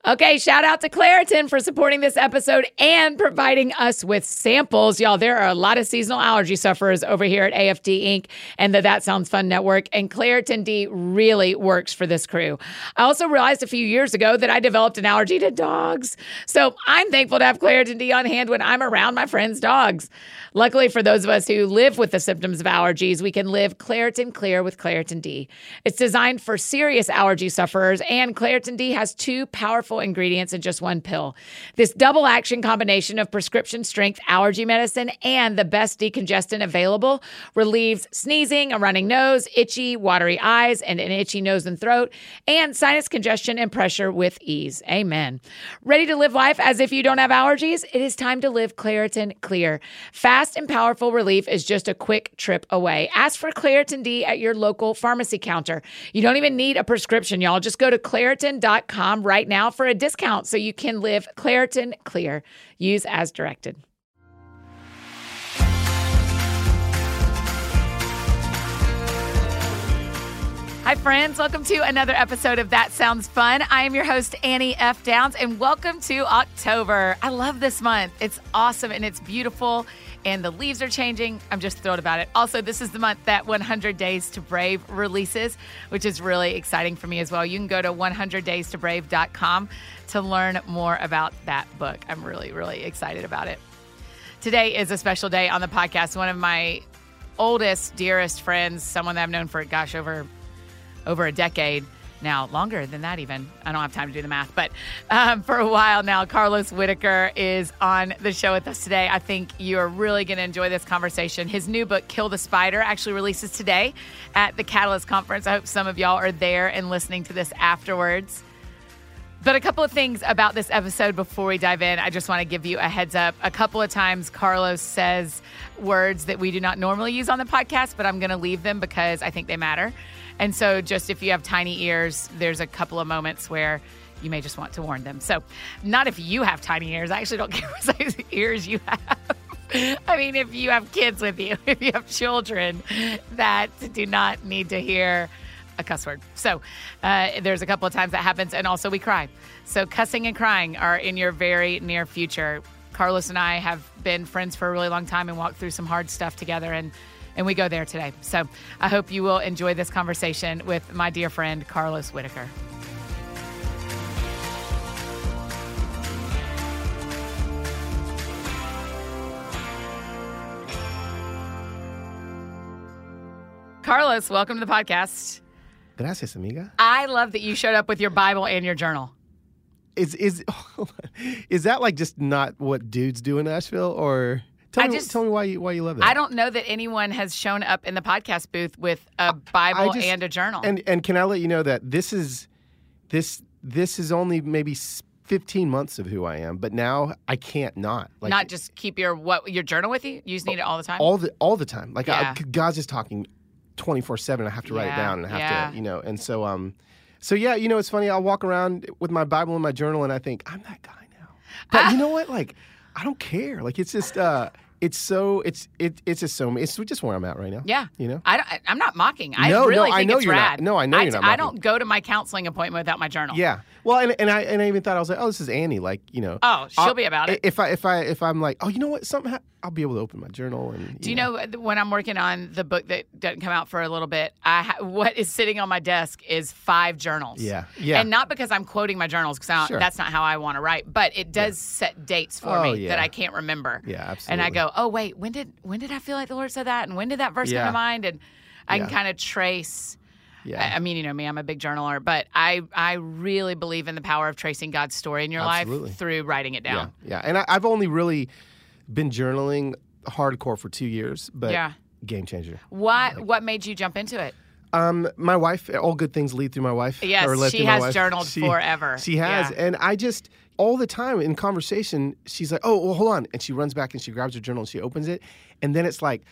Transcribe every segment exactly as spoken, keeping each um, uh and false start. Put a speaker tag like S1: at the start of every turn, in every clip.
S1: Okay, shout out to Claritin for supporting this episode and providing us with samples. Y'all, there are a lot of seasonal allergy sufferers over here at A F D Incorporated and the That Sounds Fun Network, and Claritin D really works for this crew. I also realized a few years ago that I developed an allergy to dogs, so I'm thankful to have Claritin D on hand when I'm around my friends' dogs. Luckily for those of us who live with the symptoms of allergies, we can live Claritin Clear with Claritin D. It's designed for serious allergy sufferers, and Claritin D has two powerful ingredients in just one pill. This double action combination of prescription strength allergy medicine and the best decongestant available relieves sneezing, a running nose, itchy, watery eyes, and an itchy nose and throat, and sinus congestion and pressure with ease. Amen. Ready to live life as if you don't have allergies? It is time to live Claritin Clear. Fast and powerful relief is just a quick trip away. Ask for Claritin D at your local pharmacy counter. You don't even need a prescription, y'all. Just go to Claritin dot com right now for a discount so you can live Claritin Clear. Use as directed. Hi, friends. Welcome to another episode of That Sounds Fun. I am your host, Annie F. Downs, and welcome to October. I love this month. It's awesome, and it's beautiful, and the leaves are changing. I'm just thrilled about it. Also, this is the month that one hundred Days to Brave releases, which is really exciting for me as well. You can go to one hundred days to brave dot com to learn more about that book. I'm really, really excited about it. Today is a special day on the podcast. One of my oldest, dearest friends, someone that I've known for, gosh, over over a decade now, longer than that even. I don't have time to do the math, but um, for a while now, Carlos Whitaker is on the show with us today. I think you are really going to enjoy this conversation. His new book, Kill the Spider, actually releases today at the Catalyst Conference. I hope some of y'all are there and listening to this afterwards. But a couple of things about this episode before we dive in. I just want to give you a heads up. A couple of times Carlos says words that we do not normally use on the podcast, but I'm going to leave them because I think they matter. And so just if you have tiny ears, there's a couple of moments where you may just want to warn them. So not if you have tiny ears. I actually don't care what size ears you have. I mean, if you have kids with you, if you have children that do not need to hear a cuss word. So uh, there's a couple of times that happens. And also we cry. So cussing and crying are in your very near future. Carlos and I have been friends for a really long time and walked through some hard stuff together. And And we go there today. So I hope you will enjoy this conversation with my dear friend, Carlos Whitaker. Carlos, welcome to the podcast.
S2: Gracias, amiga.
S1: I love that you showed up with your Bible and your journal.
S2: Is is is that like just not what dudes do in Nashville, or? Tell
S1: I
S2: me,
S1: just,
S2: tell me why you why you love that.
S1: I don't know that anyone has shown up in the podcast booth with a Bible just, and a journal.
S2: And and can I let you know that this is this this is only maybe fifteen months of who I am, but now I can't not
S1: like not just keep your what your journal with you. You just need it all the time.
S2: All the all the time. Like
S1: yeah.
S2: I, God's just talking twenty-four seven. I have to
S1: yeah.
S2: write it down and I have
S1: yeah.
S2: to you know. And so um, so yeah, you know, it's funny. I'll walk around with my Bible and my journal, and I think I'm that guy now. But ah. you know what? Like I don't care. Like it's just. uh It's so it's it it's just so it's just where I'm at right now.
S1: Yeah,
S2: you know.
S1: I don't, I'm not mocking. I
S2: no,
S1: really
S2: no,
S1: think
S2: I know
S1: it's
S2: you're
S1: rad.
S2: Not. No, I know
S1: I,
S2: you're not.
S1: I
S2: mocking.
S1: don't go to my counseling appointment without my journal.
S2: Yeah. Well, and and I and I even thought I was like, oh, this is Annie. Like, you know.
S1: Oh, she'll
S2: I'll,
S1: be about it.
S2: If I if I if I'm like, oh, you know what, something, ha- I'll be able to open my journal and. You
S1: Do you
S2: know.
S1: know when I'm working on the book that doesn't come out for a little bit? I ha- what is sitting on my desk is five journals.
S2: Yeah, yeah.
S1: And not because I'm quoting my journals, because
S2: sure.
S1: that's not how I want to write. But it does yeah. set dates for
S2: oh,
S1: me
S2: yeah.
S1: that I can't remember.
S2: Yeah, absolutely.
S1: And I go, oh wait, when did when did I feel like the Lord said that? And when did that verse
S2: yeah.
S1: come to mind? And I
S2: yeah.
S1: can kind of trace.
S2: Yeah.
S1: I mean, you know me, I'm a big journaler, but I, I really believe in the power of tracing God's story in your
S2: Absolutely.
S1: life through writing it down.
S2: Yeah, yeah. And I, I've only really been journaling hardcore for two years, but
S1: yeah.
S2: game changer.
S1: Why?
S2: Like,
S1: what made you jump into it?
S2: Um, my wife, all good things lead through my wife.
S1: Yes,
S2: or led
S1: she
S2: through my
S1: has
S2: wife.
S1: journaled
S2: she,
S1: forever.
S2: She has.
S1: Yeah.
S2: And I just, all the time in conversation, she's like, oh, well, hold on. And she runs back and she grabs her journal and she opens it. And then it's like,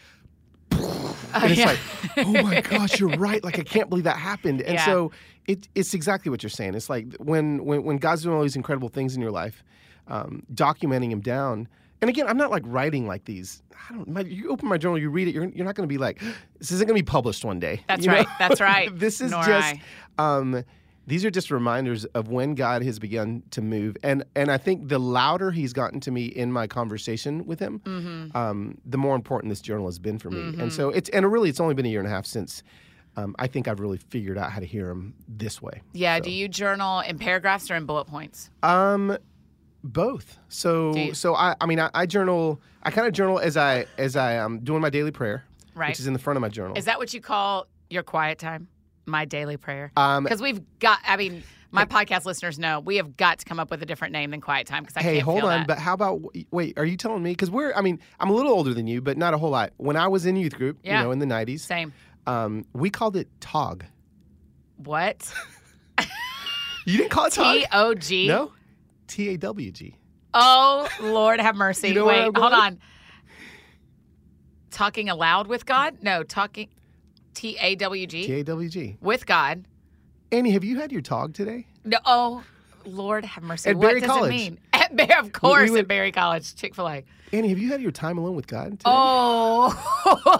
S2: and it's
S1: yeah.
S2: like, oh my gosh, you're right. Like, I can't believe that happened. And
S1: yeah.
S2: so it, it's exactly what you're saying. It's like when, when, when God's doing all these incredible things in your life, um, documenting them down. And again, I'm not like writing like these. I don't. My, you open my journal, you read it. You're you're not going to be like, this isn't going to be published one day.
S1: That's
S2: you
S1: right.
S2: know?
S1: That's right.
S2: This is
S1: Nor
S2: just.
S1: I.
S2: Um, these are just reminders of when God has begun to move. And and I think the louder he's gotten to me in my conversation with him, mm-hmm. um, the more important this journal has been for me. Mm-hmm. And so it's and really it's only been a year and a half since um, I think I've really figured out how to hear him this way.
S1: Yeah.
S2: So.
S1: Do you journal in paragraphs or in bullet points?
S2: Um, both. So so I I mean I, I journal I kind of journal as I as I am doing my daily prayer,
S1: right.
S2: which is in the front of my journal.
S1: Is that what you call your quiet time? My daily prayer.
S2: Um,
S1: Because we've got, I mean, my podcast listeners know we have got to come up with a different name than quiet time because I
S2: hey,
S1: can't
S2: hold
S1: feel
S2: on.
S1: that.
S2: But how about, wait, are you telling me? Because we're, I mean, I'm a little older than you, but not a whole lot. When I was in youth group,
S1: Yeah.
S2: you know, in the nineties,
S1: Same.
S2: Um, we called it T O G.
S1: What?
S2: You didn't call it T O G?
S1: T O G?
S2: No. T A W G.
S1: Oh, Lord have mercy.
S2: You know where I'm
S1: Wait, hold
S2: going?
S1: on. Talking aloud with God? No, talking T A W G?
S2: T A W G.
S1: With God.
S2: Annie, have you had your T O G today?
S1: No, oh, Lord have mercy.
S2: At
S1: what
S2: Berry
S1: does
S2: College.
S1: it mean? At Berry, of course,
S2: went-
S1: at Berry College, Chick-fil-A.
S2: Annie, have you had your time alone with God today?
S1: Oh,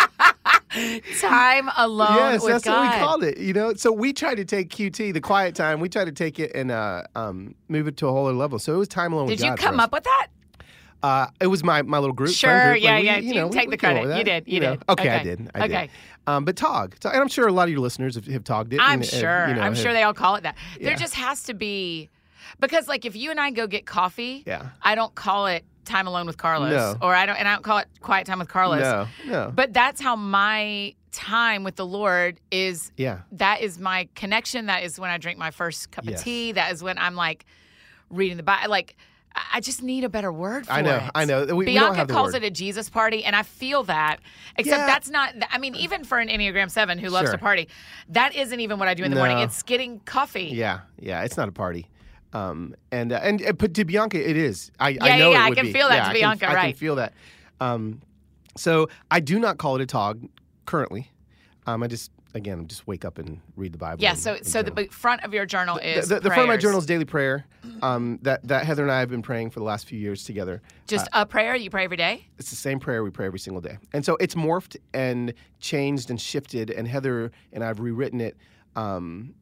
S1: time alone
S2: yes,
S1: with
S2: that's
S1: God.
S2: what we called it. You know, so we tried to take Q T, the quiet time. We tried to take it and uh, um, move it to a whole other level. So it was time alone with
S1: Did
S2: God.
S1: you
S2: for
S1: come
S2: us.
S1: up with that?
S2: Uh, it was my, my little group.
S1: Sure,
S2: friend group.
S1: yeah,
S2: Like, we,
S1: yeah.
S2: You
S1: You
S2: know,
S1: can take
S2: we,
S1: the
S2: we came up
S1: credit.
S2: with
S1: You
S2: that,
S1: did, you
S2: know.
S1: did.
S2: Okay, I
S1: Okay.
S2: did. I
S1: Okay.
S2: did. Um, but T O G, and I'm sure a lot of your listeners have, have togged it.
S1: I'm
S2: and,
S1: sure.
S2: And, you know,
S1: I'm
S2: have-
S1: sure they all call it that. There
S2: Yeah.
S1: just has to be, because like if you and I go get coffee,
S2: Yeah.
S1: I don't call it time alone with Carlos,
S2: No.
S1: or I don't, and I don't call it quiet time with Carlos.
S2: No, no.
S1: But that's how my time with the Lord is.
S2: Yeah.
S1: That is my connection. That is when I drink my first cup
S2: Yes.
S1: of tea. That is when I'm like reading the Bible. Like I I just need a better word for it.
S2: I know, I know. We- we don't
S1: Bianca
S2: have the
S1: calls
S2: word.
S1: it a Jesus party, and I feel that. Except
S2: Yeah.
S1: that's not. I mean, even for an Enneagram Seven who loves
S2: Sure.
S1: to party, that isn't even what I do in the morning.
S2: No.
S1: It's getting coffee.
S2: Yeah, yeah. It's not a party. Um, and, uh, and and but to Bianca, it is. I,
S1: Yeah,
S2: I know
S1: yeah, yeah,
S2: it
S1: I
S2: would
S1: can
S2: be.
S1: feel that
S2: yeah,
S1: to
S2: I can-
S1: Bianca,
S2: I
S1: right.
S2: can feel that. Um, so I do not call it a T O G currently. Um, I just again just wake up and read the Bible.
S1: Yeah.
S2: and-
S1: So,
S2: and
S1: so the
S2: journal.
S1: b- front of your journal is
S2: the, the, the front of my
S1: prayers.
S2: journal is daily prayer. Um, that that Heather and I have been praying for the last few years together.
S1: Just a prayer you pray every day.
S2: It's the same prayer we pray every single day. And so it's morphed and changed and shifted, and Heather and I have rewritten it um,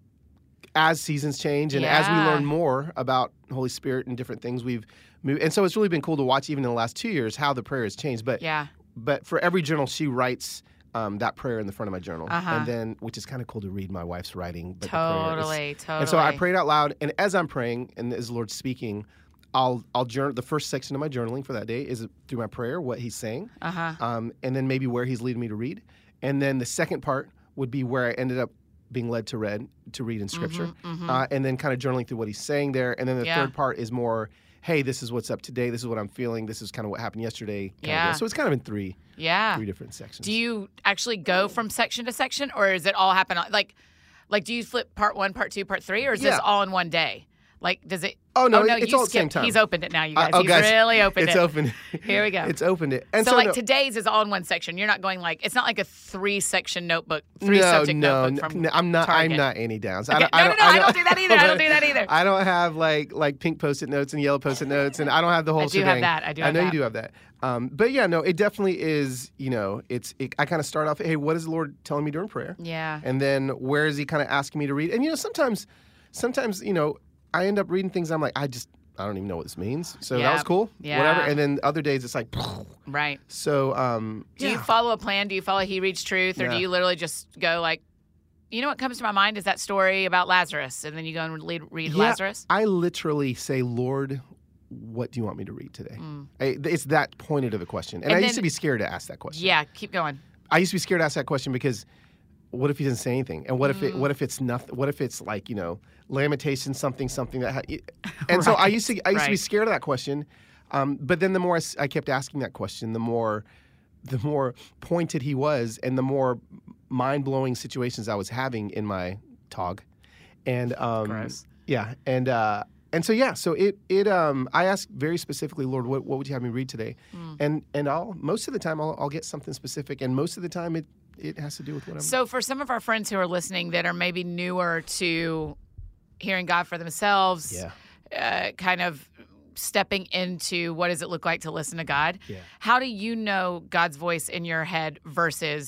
S2: as seasons change and as we
S1: Yeah.
S2: learn more about Holy Spirit and different things we've moved. And so it's really been cool to watch even in the last two years how the prayer has changed. But
S1: Yeah.
S2: but for every journal, she writes um, that prayer in the front of my journal.
S1: Uh-huh.
S2: And then, which is kind of cool to read my wife's writing. But the prayer is-
S1: Totally. Totally.
S2: and so I prayed out loud, and as I'm praying, and as the Lord's speaking, I'll I'll journal. The first section of my journaling for that day is through my prayer, what He's saying,
S1: Uh-huh.
S2: um, and then maybe where He's leading me to read, and then the second part would be where I ended up being led to read to read in Scripture, Uh, and then kind of journaling through what He's saying there, and then the
S1: Yeah.
S2: third part is more, hey, this is what's up today, this is what I'm feeling, this is kind of what happened yesterday. kind of
S1: Yeah.
S2: deal. So it's kind of in three
S1: Yeah.
S2: three different sections.
S1: Do you actually go from section to section, or is it all happen on, like, like do you flip part one, part two, part three, or is
S2: Yeah.
S1: this all in one day? Like, does it?
S2: Oh, no,
S1: no,
S2: it's
S1: you
S2: all at the same
S1: skipped-
S2: time.
S1: He's opened it now, you
S2: Uh,
S1: guys.
S2: oh,
S1: He's
S2: guys,
S1: really opened
S2: it's
S1: it.
S2: open.
S1: Here we go.
S2: It's opened it. And
S1: so,
S2: so,
S1: like
S2: no,
S1: today's is all in one section. You're not going like it's not like a three section notebook, three
S2: no,
S1: subject
S2: no,
S1: notebook
S2: no,
S1: from
S2: no, I'm not.
S1: Target.
S2: I'm not Annie Downs.
S1: Okay.
S2: I don't,
S1: No,
S2: I
S1: no,
S2: don't,
S1: no, I don't do that either. I don't do that either.
S2: I don't have like like pink post-it notes and yellow post-it notes, and I don't have the whole
S1: I do have
S2: shebang.
S1: that. I do
S2: I
S1: have
S2: know
S1: that.
S2: you do have that. Um, but yeah, no, it definitely is. You know, it's. It, I kind of start off. Hey, what is the Lord telling me during prayer?
S1: Yeah.
S2: And then where is He kind of asking me to read? And you know, sometimes, sometimes you know, I end up reading things. I'm like, I just. I don't even know what this means. So
S1: Yeah.
S2: that was cool.
S1: Yeah.
S2: Whatever. And then other days it's like.
S1: Right.
S2: So. Um,
S1: Do you
S2: yeah.
S1: follow a plan? Do you follow He Reads Truth, or
S2: Yeah.
S1: do you literally just go like, you know, what comes to my mind is that story about Lazarus, and then you go and read, read
S2: Yeah,
S1: Lazarus.
S2: I literally say, Lord, what do you want me to read today? I, it's that pointed of a question. And,
S1: Mm. And
S2: I
S1: then-
S2: used to be scared to ask that question.
S1: Yeah. Keep going.
S2: I used to be scared to ask that question because what if He doesn't say anything? And what if
S1: Mm.
S2: it? What if it's nothing? What if it's like, you know, Lamentations, something, something that. Ha- and so I used to, I used to be
S1: right.
S2: scared of that question. Um, but then the more I, s- I kept asking that question, the more, the more pointed He was, and the more mind blowing situations I was having in my T O G. And um,
S1: Gross.
S2: yeah, and uh, and so yeah, so it it um, I asked very specifically, Lord, what, what would you have me read today?
S1: Mm.
S2: And and I'll most of the time I'll, I'll get something specific, and most of the time it it has to do with what I'm.
S1: So, for some of our friends who are listening that are maybe newer to hearing God for themselves,
S2: Yeah.
S1: uh, kind of stepping into what does it look like to listen to God,
S2: Yeah.
S1: how do you know God's voice in your head versus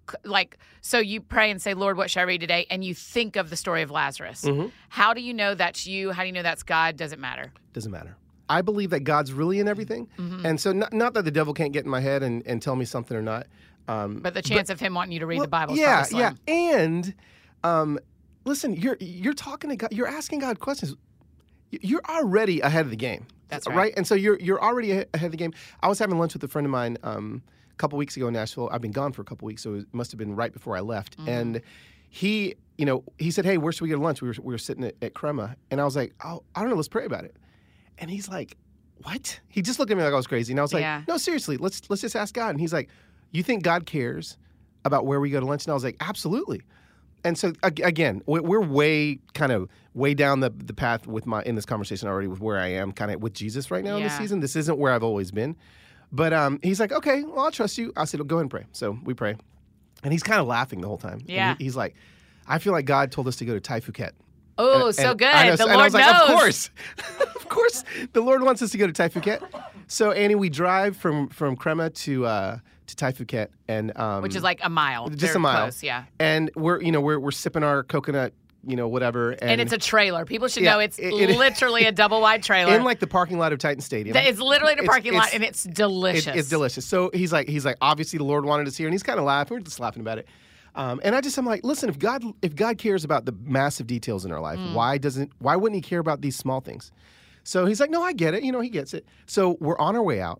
S1: like, so you pray and say, Lord, what should I read today? And you think of the story of Lazarus.
S2: Mm-hmm.
S1: How do you know that's you? How do you know that's God? Does it matter?
S2: Doesn't matter. I believe that God's really in everything.
S1: Mm-hmm.
S2: And so not, not that the devil can't get in my head and, and tell me something or not. Um,
S1: But the chance of him wanting you to read
S2: well,
S1: the Bible is
S2: yeah,
S1: probably
S2: yeah.
S1: slim.
S2: And um, listen, you're you're talking to God, you're asking God questions. You're already ahead of the game.
S1: That's right.
S2: And so you're you're already ahead of the game. I was having lunch with a friend of mine um, a couple weeks ago in Nashville. I've been gone for a couple weeks, so it must have been right before I left.
S1: Mm-hmm.
S2: And he, you know, he said, "Hey, where should we go to lunch?" We were we were sitting at, at Crema, and I was like, "Oh, I don't know. Let's pray about it." And he's like, "What?" He just looked at me like I was crazy, and I was like,
S1: Yeah.
S2: "No, seriously. Let's let's just ask God." And he's like, "You think God cares about where we go to lunch?" And I was like, "Absolutely." And so ag- again, we- we're way kind of way down the the path with my in this conversation already with where I am kind of with Jesus right now in this
S1: Yeah.
S2: season. This isn't where I've always been, but um, he's like, "Okay, well, I'll trust you." I said, well, "Go ahead and pray." So we pray, and he's kind of laughing the whole time. And
S1: Yeah.
S2: he- he's like, "I feel like God told us to go to Tai Phuket."
S1: Oh,
S2: And-
S1: so
S2: and
S1: good.
S2: I know-
S1: The
S2: and
S1: Lord
S2: I was like,
S1: knows.
S2: Of course, of course, the Lord wants us to go to Tai Phuket. So Annie, we drive from from Crema to uh, to Tai Phuket, and um,
S1: Which is like a mile.
S2: just
S1: They're
S2: a mile,
S1: Close, yeah.
S2: And we're you know we're we're sipping our coconut, you know whatever, and,
S1: And it's a trailer. People should
S2: Yeah,
S1: know it's
S2: it- it-
S1: literally a double wide trailer.
S2: in like the parking lot of Titan Stadium.
S1: That is literally in a
S2: It's-
S1: parking lot,
S2: it's-
S1: and it's delicious.
S2: It, it's delicious. So he's like, he's like, obviously the Lord wanted us here, and he's kind of laughing. We're just laughing about it. Um, and I just, I'm like, listen, if God, if God cares about the massive details in our life,
S1: Mm.
S2: why doesn't, why wouldn't He care about these small things? So he's like, no, I get it. You know, He gets it. So we're on our way out,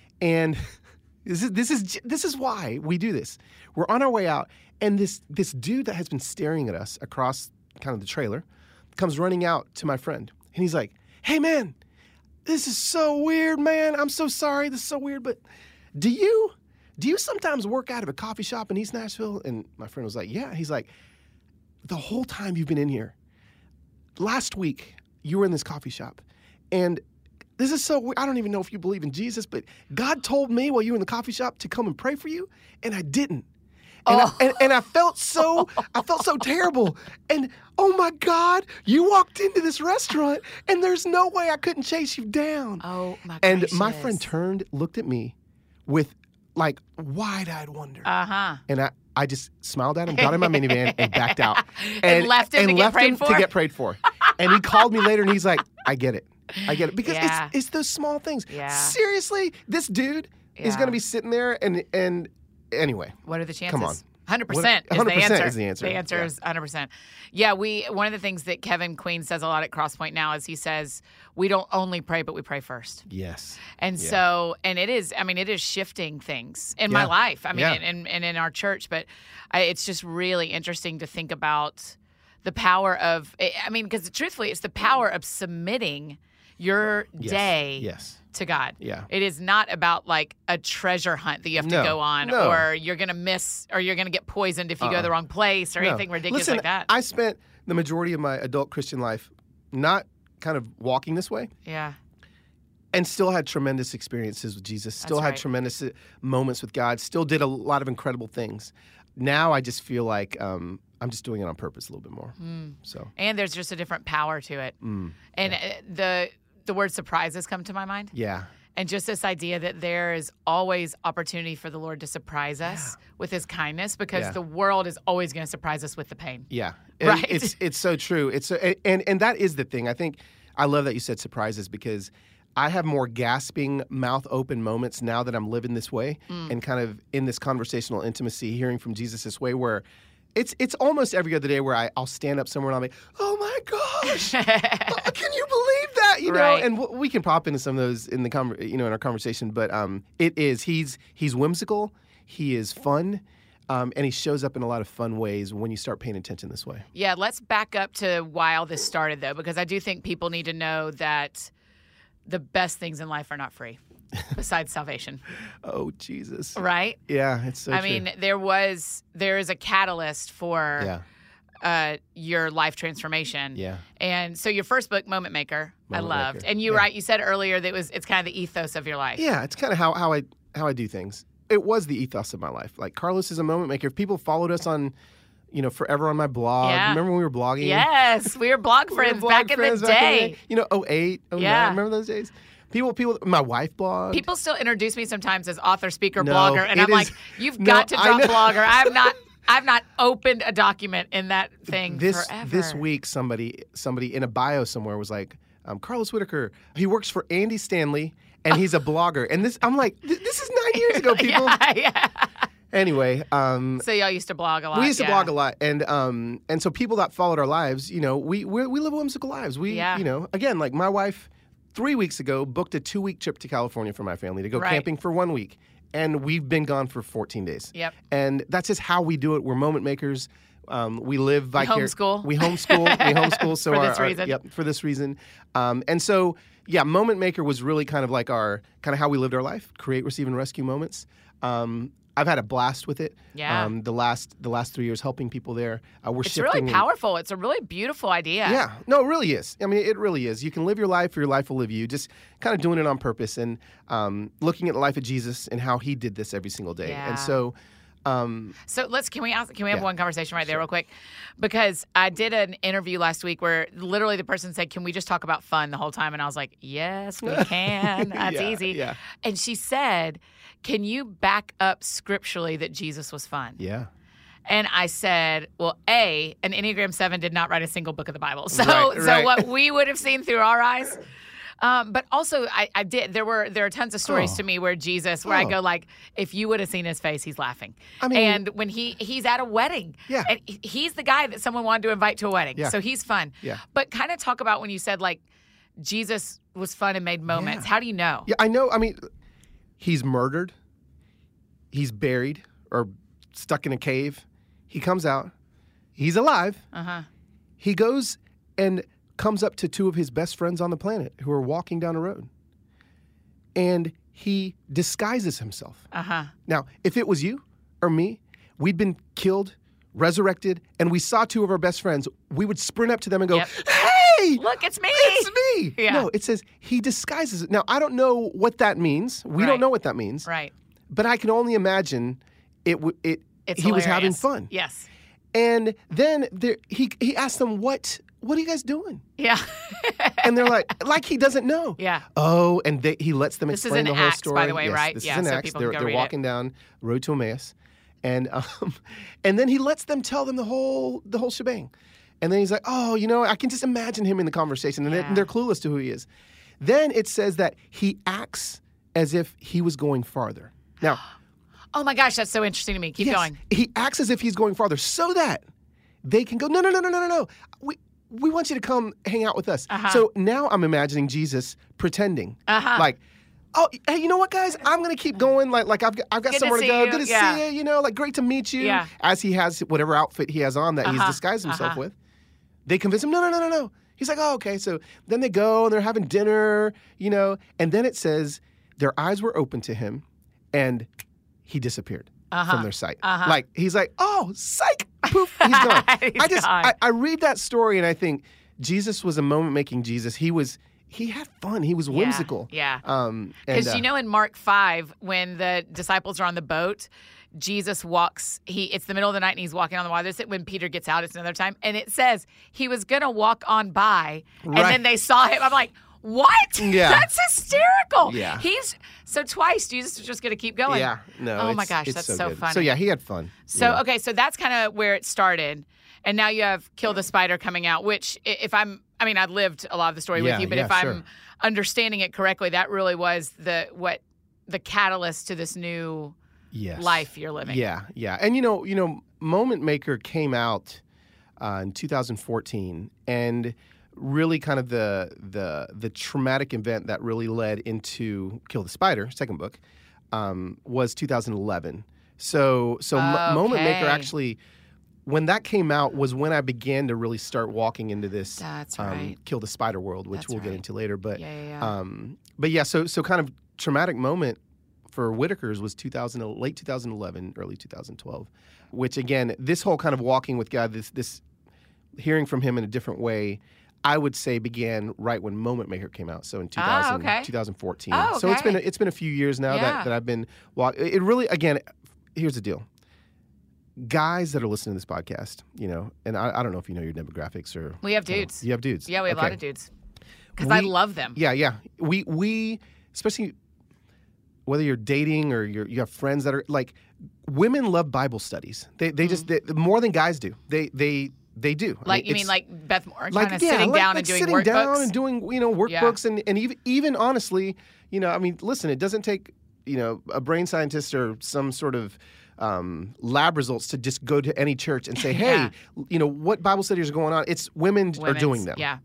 S2: and this is this is this is why we do this. We're on our way out, and this this dude that has been staring at us across kind of the trailer comes running out to my friend, and he's like, hey man, this is so weird, man. I'm so sorry. This is so weird, but do you do you sometimes work out of a coffee shop in East Nashville? And my friend was like, yeah. He's like, the whole time you've been in here, last week you were in this coffee shop, and this is so weird. I don't even know if you believe in Jesus, but God told me while you were in the coffee shop to come and pray for you, and I didn't. And,
S1: Oh.
S2: I, and, and I felt so, I felt so terrible. And oh my God, you walked into this restaurant, and there's no way I couldn't chase you down.
S1: Oh, my
S2: And
S1: gracious.
S2: my friend turned, looked at me with like wide-eyed wonder.
S1: Uh-huh.
S2: And I, I just smiled at him, got in my minivan, and backed out.
S1: And left him
S2: and
S1: to get
S2: left
S1: prayed
S2: him
S1: for?
S2: to get prayed for. And he called me later, and he's like, I get it. I get it. Because
S1: Yeah.
S2: it's it's those small things.
S1: Yeah.
S2: Seriously, this dude is
S1: Yeah.
S2: going to be sitting there, and and anyway.
S1: What are the chances?
S2: Come on.
S1: one hundred percent is the
S2: one hundred percent
S1: answer.
S2: is the answer.
S1: The answer
S2: Yeah.
S1: is one hundred percent. Yeah, we one of the things that Kevin Queen says a lot at Crosspoint now is he says, we don't only pray, but we pray first.
S2: Yes.
S1: And
S2: Yeah.
S1: so, and it is, I mean, it is shifting things in my
S2: Yeah.
S1: life. I mean,
S2: Yeah.
S1: and, and, and in our church, but I, it's just really interesting to think about the power of, I mean, because truthfully, it's the power of submitting your
S2: Yes.
S1: day
S2: Yes.
S1: to God.
S2: Yeah.
S1: It is not about like a treasure hunt that you have
S2: No.
S1: to go on,
S2: No.
S1: or you're going to miss, or you're going to get poisoned if you go
S2: Uh-uh.
S1: to the wrong place, or
S2: No.
S1: anything ridiculous
S2: Listen,
S1: like that.
S2: I spent the majority of my adult Christian life not kind of walking this way,
S1: yeah.
S2: and still had tremendous experiences with Jesus, still
S1: That's
S2: had
S1: right.
S2: tremendous uh, moments with God, still did a lot of incredible things. Now I just feel like um, I'm just doing it on purpose a little bit more.
S1: Hmm.
S2: So,
S1: And there's just a different power to it.
S2: mm,
S1: And uh, the the word surprises come to my mind.
S2: yeah.
S1: And just this idea that there is always opportunity for the Lord to surprise us with his kindness, because
S2: Yeah.
S1: the world is always going to surprise us with the pain.
S2: Yeah, And
S1: Right.
S2: It's it's so true. It's so, and and that is the thing. I think I love that you said surprises, because I have more gasping, mouth open moments now that I'm living this way
S1: Mm.
S2: and kind of in this conversational intimacy, hearing from Jesus this way, where it's it's almost every other day where I, I'll stand up somewhere and I'll be, oh my gosh, oh, can you believe that? You know,
S1: Right.
S2: and w- we can pop into some of those in the conver- you know in our conversation, but um, it is he's he's whimsical, he is fun. Um, and he shows up in a lot of fun ways when you start paying attention this way.
S1: Yeah, let's back up to why all this started, though, because I do think people need to know that the best things in life are not free, besides salvation,
S2: Oh, Jesus.
S1: right?
S2: Yeah, it's so
S1: I
S2: true.
S1: mean, there was there is a catalyst for
S2: yeah,
S1: uh, your life transformation.
S2: yeah.
S1: And so your first book, Moment Maker, I
S2: Moment
S1: loved.
S2: Maker,
S1: And you
S2: yeah.
S1: right, you said earlier that it was it's kind of the ethos of your life.
S2: Yeah, it's kind of how, how I how I do things. It was the ethos of my life. Like, Carlos is a moment maker. If people followed us on, you know, forever on my blog.
S1: Yeah.
S2: Remember when we were blogging?
S1: Yes, we were blog
S2: We were
S1: friends
S2: blog
S1: back
S2: friends
S1: in the
S2: back
S1: day.
S2: You know, oh eight, oh nine.
S1: Yeah.
S2: Remember those days? People, people, my wife blogged.
S1: People still introduce me sometimes as author, speaker,
S2: No,
S1: blogger, and
S2: it
S1: I'm
S2: is-
S1: like, you've
S2: No,
S1: got to
S2: I
S1: drop
S2: know.
S1: blogger. I have not, I've not opened a document in that thing
S2: this
S1: forever.
S2: this week, somebody somebody in a bio somewhere was like, um, Carlos Whitaker. He works for Andy Stanley, and he's a blogger. And this, I'm like, th- this is nine years ago, people.
S1: yeah, yeah.
S2: Anyway, um,
S1: So y'all used to blog a lot.
S2: we used to
S1: yeah.
S2: blog a lot, and um, and so people that followed our lives, you know, we we, we live whimsical lives. We,
S1: Yeah.
S2: you know, again, like my wife, three weeks ago booked a two week trip to California for my family to go
S1: Right.
S2: camping for one week, and we've been gone for fourteen days.
S1: Yep.
S2: And that's just how we do it. We're moment makers. Um, we live vicariously.
S1: homeschool.
S2: We homeschool. We homeschool. So
S1: For
S2: our,
S1: this
S2: our-
S1: reason.
S2: yep, for this reason. Um, and so, yeah, Moment Maker was really kind of like our kind of how we lived our life. Create, receive, and rescue moments. Um, I've had a blast with it.
S1: Yeah.
S2: Um, the last the last three years helping people there. Uh, we're
S1: It's
S2: shifting.
S1: really
S2: and-
S1: powerful. It's a really beautiful idea.
S2: yeah, no, it really is. I mean, it really is. You can live your life, or your life will live you. Just kind of doing it on purpose and um, looking at the life of Jesus and how he did this every single day.
S1: Yeah.
S2: And so, um,
S1: So let's can we ask, can we have
S2: Yeah.
S1: one conversation right there real quick? Because I did an interview last week where literally the person said, "Can we just talk about fun the whole time?" And I was like, "Yes, we can. That's
S2: Yeah,
S1: easy."
S2: yeah.
S1: And she said, "Can you back up scripturally that Jesus was fun?"
S2: yeah.
S1: And I said, well, A, an Enneagram seven did not write a single book of the Bible. So,
S2: Right,
S1: so
S2: right.
S1: what we would have seen through our eyes. Um, but also, I, I did. There were there are tons of stories
S2: Oh.
S1: to me where Jesus, where I
S2: Oh.
S1: go like, if you would have seen his face, he's laughing.
S2: I mean-
S1: and when he he's at a wedding,
S2: Yeah.
S1: and he- he's the guy that someone wanted to invite to a wedding,
S2: Yeah.
S1: so he's fun.
S2: Yeah.
S1: But kind of talk about when you said like, Jesus was fun and made moments.
S2: Yeah.
S1: How do you know?
S2: Yeah, I know. I mean, he's murdered. He's buried or stuck in a cave. He comes out. He's alive.
S1: Uh huh.
S2: He goes and comes up to two of his best friends on the planet who are walking down a road. And he disguises himself.
S1: Uh huh.
S2: Now, if it was you or me, we'd been killed, resurrected, and we saw two of our best friends, we would sprint up to them and go,
S1: Yep.
S2: hey!
S1: Look, it's me.
S2: It's me.
S1: Yeah.
S2: No, it says he disguises it. Now, I don't know what that means. We
S1: Right.
S2: don't know what that means.
S1: Right.
S2: But I can only imagine it. W- it
S1: It's
S2: he was having
S1: hilarious.
S2: fun.
S1: Yes.
S2: And then there, he he asked them, "What what are you guys doing?"
S1: Yeah.
S2: And they're like, like he doesn't know.
S1: Yeah.
S2: Oh, and they, he lets them
S1: This is
S2: explain
S1: in
S2: the whole
S1: Acts,
S2: story.
S1: by the way,
S2: Yes,
S1: right?
S2: This
S1: Yeah,
S2: is in
S1: so
S2: Acts.
S1: people
S2: They're,
S1: can go
S2: they're
S1: read it.
S2: walking down Road to Emmaus, and um, and then he lets them tell them the whole the whole shebang. And then he's like, "Oh, you know, I can just imagine him in the conversation," and
S1: Yeah.
S2: they're, they're clueless to who he is. Then it says that he acts as if he was going farther. Now.
S1: Oh my gosh, that's so interesting to me. Keep
S2: Yes,
S1: going.
S2: he acts as if he's going farther so that they can go, no, no, no, no, no, no, no. We, we want you to come hang out with us.
S1: Uh-huh.
S2: So now I'm imagining Jesus pretending.
S1: Uh-huh.
S2: Like, oh, hey, you know what, guys? I'm going to keep going. Like, like I've got, I've got
S1: Good to
S2: somewhere to,
S1: see
S2: go.
S1: you.
S2: Good to
S1: Yeah.
S2: see you. You know, like, great to meet you.
S1: Yeah.
S2: As he has whatever outfit he has on that he's
S1: Uh-huh.
S2: disguised himself
S1: Uh-huh.
S2: with. They convince him, no, no, no, no, no. He's like, oh, okay. So then they go and they're having dinner, you know, and then it says their eyes were open to him and he disappeared.
S1: Uh-huh.
S2: From their sight.
S1: Uh-huh.
S2: Like, he's like, oh, psych, poof, he's gone.
S1: He's
S2: I just,
S1: gone.
S2: I, I read that story and I think Jesus was a moment-making Jesus. He was, he had fun. He was whimsical.
S1: Yeah.
S2: Um,
S1: Because
S2: and, uh,
S1: you know in Mark five, when the disciples are on the boat, Jesus walks, he it's the middle of the night and he's walking on the water. This is when Peter gets out, it's another time. And it says he was going to walk on by and
S2: Right.
S1: then they saw him. I'm like, what?
S2: Yeah.
S1: That's hysterical.
S2: Yeah.
S1: He's, so twice Jesus was just going to keep going.
S2: yeah, no.
S1: Oh my
S2: it's-
S1: gosh,
S2: it's
S1: that's
S2: so,
S1: so
S2: good.
S1: funny.
S2: So yeah, he had fun. you
S1: So,
S2: know.
S1: okay, so that's kind of where it started. And now you have Kill the Spider coming out, which i- if I'm, I mean, I've lived a lot of the story
S2: Yeah,
S1: with you, but
S2: yeah,
S1: if I'm
S2: sure.
S1: understanding it correctly, that really was the, what, the catalyst to this new
S2: Yes.
S1: life you're living.
S2: Yeah, yeah. And you know, you know, Moment Maker came out uh, in two thousand fourteen, and really kind of the the the traumatic event that really led into Kill the Spider, second book, um, was two thousand eleven. So so Mo- Moment Maker
S1: Okay.
S2: actually, when that came out, was when I began to really start walking into this
S1: That's
S2: um,
S1: right.
S2: Kill the Spider world, which
S1: That's
S2: we'll get
S1: right.
S2: into later. But
S1: Yeah, yeah, yeah.
S2: um, but yeah, so so kind of traumatic moment for Whitaker's was two thousand, late two thousand eleven, early two thousand twelve, which again, this whole kind of walking with God, this this hearing from Him in a different way, I would say began right when Moment Maker came out. So in two thousand,
S1: okay.
S2: two thousand fourteen.
S1: Oh,
S2: So it's been
S1: okay.
S2: it's been a few years now
S1: Yeah.
S2: that, that I've been walking. It really, again, here's the deal. Guys that are listening to this podcast, you know, and I, I don't know if you know your demographics or
S1: We have
S2: you know,
S1: dudes.
S2: you have dudes.
S1: Yeah, we have a
S2: Okay.
S1: lot of dudes. because I love them.
S2: Yeah, yeah. We we especially whether you're dating or you're, you have friends that are like women love Bible studies. They they mm-hmm. just they, more than guys do. They they they do.
S1: Like
S2: I mean,
S1: you mean like Beth Moore,
S2: like,
S1: kind of
S2: yeah,
S1: sitting
S2: like,
S1: down
S2: like
S1: and doing
S2: sitting
S1: workbooks?
S2: down and doing you know workbooks
S1: yeah.
S2: and and even even honestly, you know, I mean, listen, it doesn't take you know a brain scientist or some sort of um, lab results to just go to any church and say, hey,
S1: yeah.
S2: you know, what Bible studies are going on? It's women
S1: Women's,
S2: are doing them.
S1: Yeah.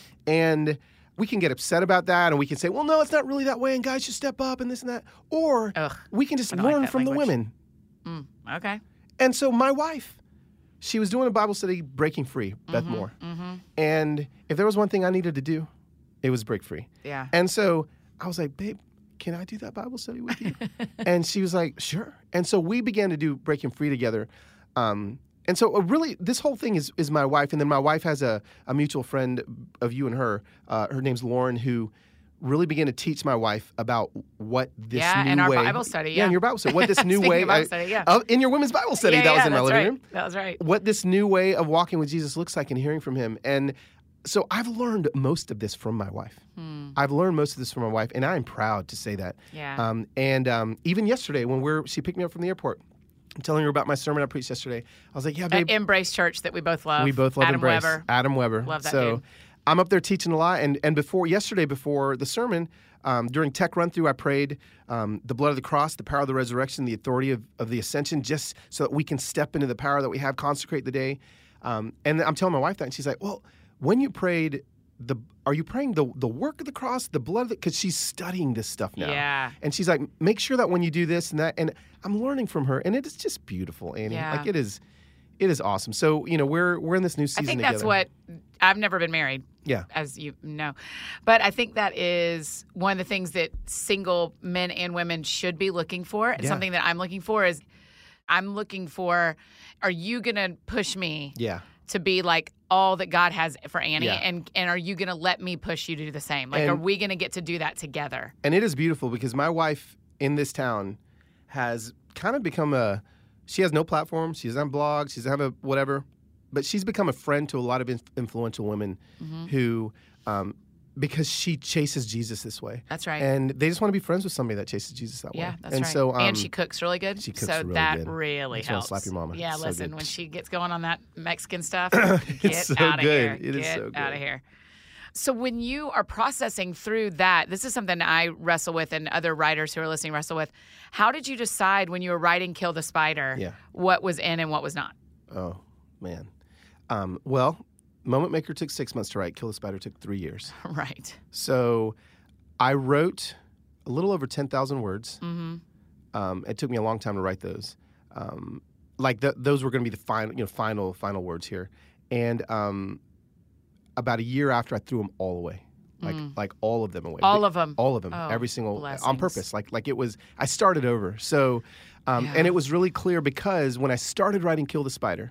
S2: And we can get upset about that and we can say, well, no, it's not really that way and guys should step up and this and that. Or
S1: Ugh,
S2: we can just
S1: like
S2: learn
S1: that
S2: from
S1: language.
S2: the women.
S1: Mm, okay.
S2: And so my wife, she was doing a Bible study, Breaking Free, Beth
S1: mm-hmm,
S2: Moore.
S1: Mm-hmm.
S2: And if there was one thing I needed to do, it was break free.
S1: Yeah.
S2: And so I was like, babe, can I do that Bible study with you? And she was like, sure. And so we began to do Breaking Free together. Um, and so uh, really, this whole thing is is my wife. And then my wife has a, a mutual friend of you and her. Uh, her name's Lauren, who really began to teach my wife about what this
S1: yeah,
S2: new
S1: in our
S2: way.
S1: Bible study. Yeah,
S2: yeah, in your Bible study. What this new
S1: Speaking
S2: way.
S1: of Bible
S2: I-
S1: study, yeah.
S2: uh, in your women's Bible study
S1: yeah,
S2: that
S1: yeah,
S2: was in my
S1: that's
S2: living
S1: right.
S2: room.
S1: That was right.
S2: What this new way of walking with Jesus looks like and hearing from him. And so I've learned most of this from my wife.
S1: Hmm.
S2: I've learned most of this from my wife, and I'm proud to say that.
S1: Yeah.
S2: Um, and um, even yesterday, when we're she picked me up from the airport, I'm telling her about my sermon I preached yesterday. I was like, "Yeah, babe,
S1: At Embrace Church that we both love.
S2: we both love
S1: Adam
S2: Embrace."
S1: Weber.
S2: Adam Weber.
S1: Love that
S2: so
S1: dude.
S2: I'm up there teaching a lot, and and before yesterday, before the sermon, um, during tech run through, I prayed um, the blood of the cross, the power of the resurrection, the authority of, of the ascension, just so that we can step into the power that we have, consecrate the day. Um, and I'm telling my wife that, and she's like, "Well, when you prayed." The are you praying the the work of the cross, the blood of it? Because she's studying this stuff now.
S1: Yeah.
S2: And she's like, make sure that when you do this and that, and I'm learning from her, and it is just beautiful, Annie.
S1: Yeah.
S2: Like it is, it is awesome. So you know, we're we're in this new
S1: I
S2: season
S1: think
S2: together.
S1: that's what I've never been married.
S2: Yeah.
S1: As you know. But I think that is one of the things that single men and women should be looking for. And
S2: Yeah.
S1: something that I'm looking for is I'm looking for, are you going to push me
S2: Yeah.
S1: to be like all that God has for Annie?
S2: Yeah.
S1: And and are you going to let me push you to do the same? Like,
S2: And-
S1: are we going to get to do that together?
S2: And it is beautiful because my wife in this town has kind of become a. She has no platform. She doesn't have blogs. She doesn't have a whatever, but she's become a friend to a lot of inf- influential women
S1: Mm-hmm.
S2: who, um, because she chases Jesus this way.
S1: That's right.
S2: And they just want to be friends with somebody that chases Jesus that way.
S1: Yeah, that's
S2: and
S1: right.
S2: So, um,
S1: and she cooks really good.
S2: she cooks
S1: so
S2: really
S1: that
S2: good.
S1: really
S2: Makes you wanna
S1: helps.
S2: slap your mama.
S1: Yeah,
S2: It's so
S1: listen,
S2: good.
S1: when she gets going on that Mexican stuff,
S2: It's
S1: get
S2: so
S1: out of
S2: good.
S1: here.
S2: It is
S1: get
S2: so
S1: out of
S2: good.
S1: here. So when you are processing through that, this is something I wrestle with and other writers who are listening wrestle with. How did you decide when you were writing Kill the Spider
S2: Yeah.
S1: what was in and what was not?
S2: Oh, man. Um, well, Moment Maker took six months to write. Kill the Spider took three years.
S1: Right.
S2: So I wrote a little over ten thousand words.
S1: Mm-hmm.
S2: Um, it took me a long time to write those. Um, like th- those were going to be the final, you know, final, final words here. And um, about a year after, I threw them all away, like like all of them away.
S1: All of them.
S2: all of them,
S1: Oh,
S2: every single, on
S1: blessings.
S2: purpose. Like like it was. I started over. So, um,
S1: Yeah.
S2: and it was really clear because when I started writing Kill the Spider,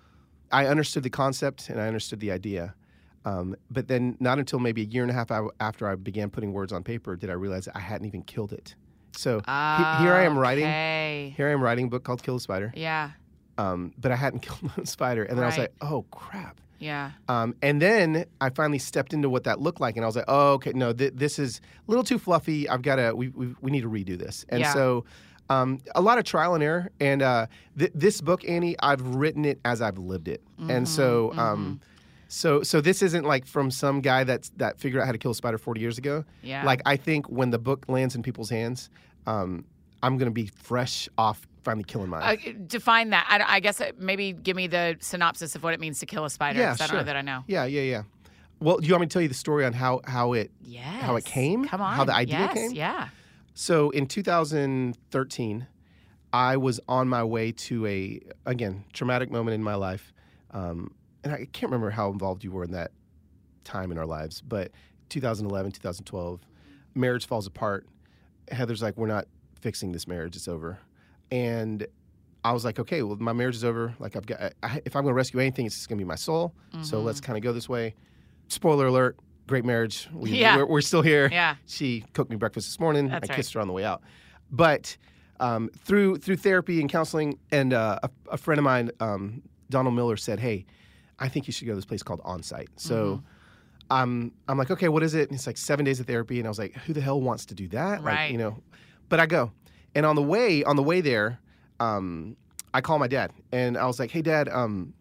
S2: I understood the concept and I understood the idea. Um, but then not until maybe a year and a half after I began putting words on paper did I realize I hadn't even killed it. So he- here I am writing.
S1: Okay.
S2: Here I am writing a book called Kill the Spider.
S1: Yeah.
S2: Um, but I hadn't killed the spider, and then I was
S1: Right.
S2: like, "Oh crap!"
S1: Yeah.
S2: Um, and then I finally stepped into what that looked like, and I was like, "Oh, okay, no, th- this is a little too fluffy. I've got to. We, we we need to redo this." And
S1: Yeah.
S2: so, um, a lot of trial and error. And uh, th- this book, Annie, I've written it as I've lived it, and so. Um, So, so this isn't like from some guy that's that figured out how to kill a spider forty years ago.
S1: Yeah.
S2: Like I think when the book lands in people's hands, um, I'm gonna be fresh off finally killing mine.
S1: Uh, define that. I, I guess uh, maybe give me the synopsis of what it means to kill a spider.
S2: Yeah,
S1: 'cause I don't
S2: sure.
S1: know that I know.
S2: Yeah, yeah, yeah. Well, do you want me to tell you the story on how how it
S1: Yes.
S2: how it came?
S1: Come on.
S2: How the idea
S1: yes,
S2: came?
S1: Yeah.
S2: So in two thousand thirteen, I was on my way to a again traumatic moment in my life, um, and I can't remember how involved you were in that time in our lives, but two thousand eleven, two thousand twelve, marriage falls apart. Heather's like, "We're not fixing this marriage; it's over." And I was like, "Okay, well, my marriage is over. Like, I've got I, if I'm going to rescue anything, it's just going to be my soul. So let's kind of go this way." Spoiler alert: great marriage. We,
S1: Yeah.
S2: we're, we're still here.
S1: Yeah.
S2: She cooked me breakfast this morning.
S1: That's
S2: I
S1: right.
S2: kissed her on the way out. But um, through through therapy and counseling, and uh, a, a friend of mine, um, Donald Miller, said, "Hey, I think you should go to this place called Onsite." So I'm I'm like, okay, what is it? And it's like seven days of therapy, and I was like, who the hell wants to do that?
S1: Right.
S2: Like, you know, but I go, and on the way on the way there, um, I call my dad, and I was like, hey, Dad, um,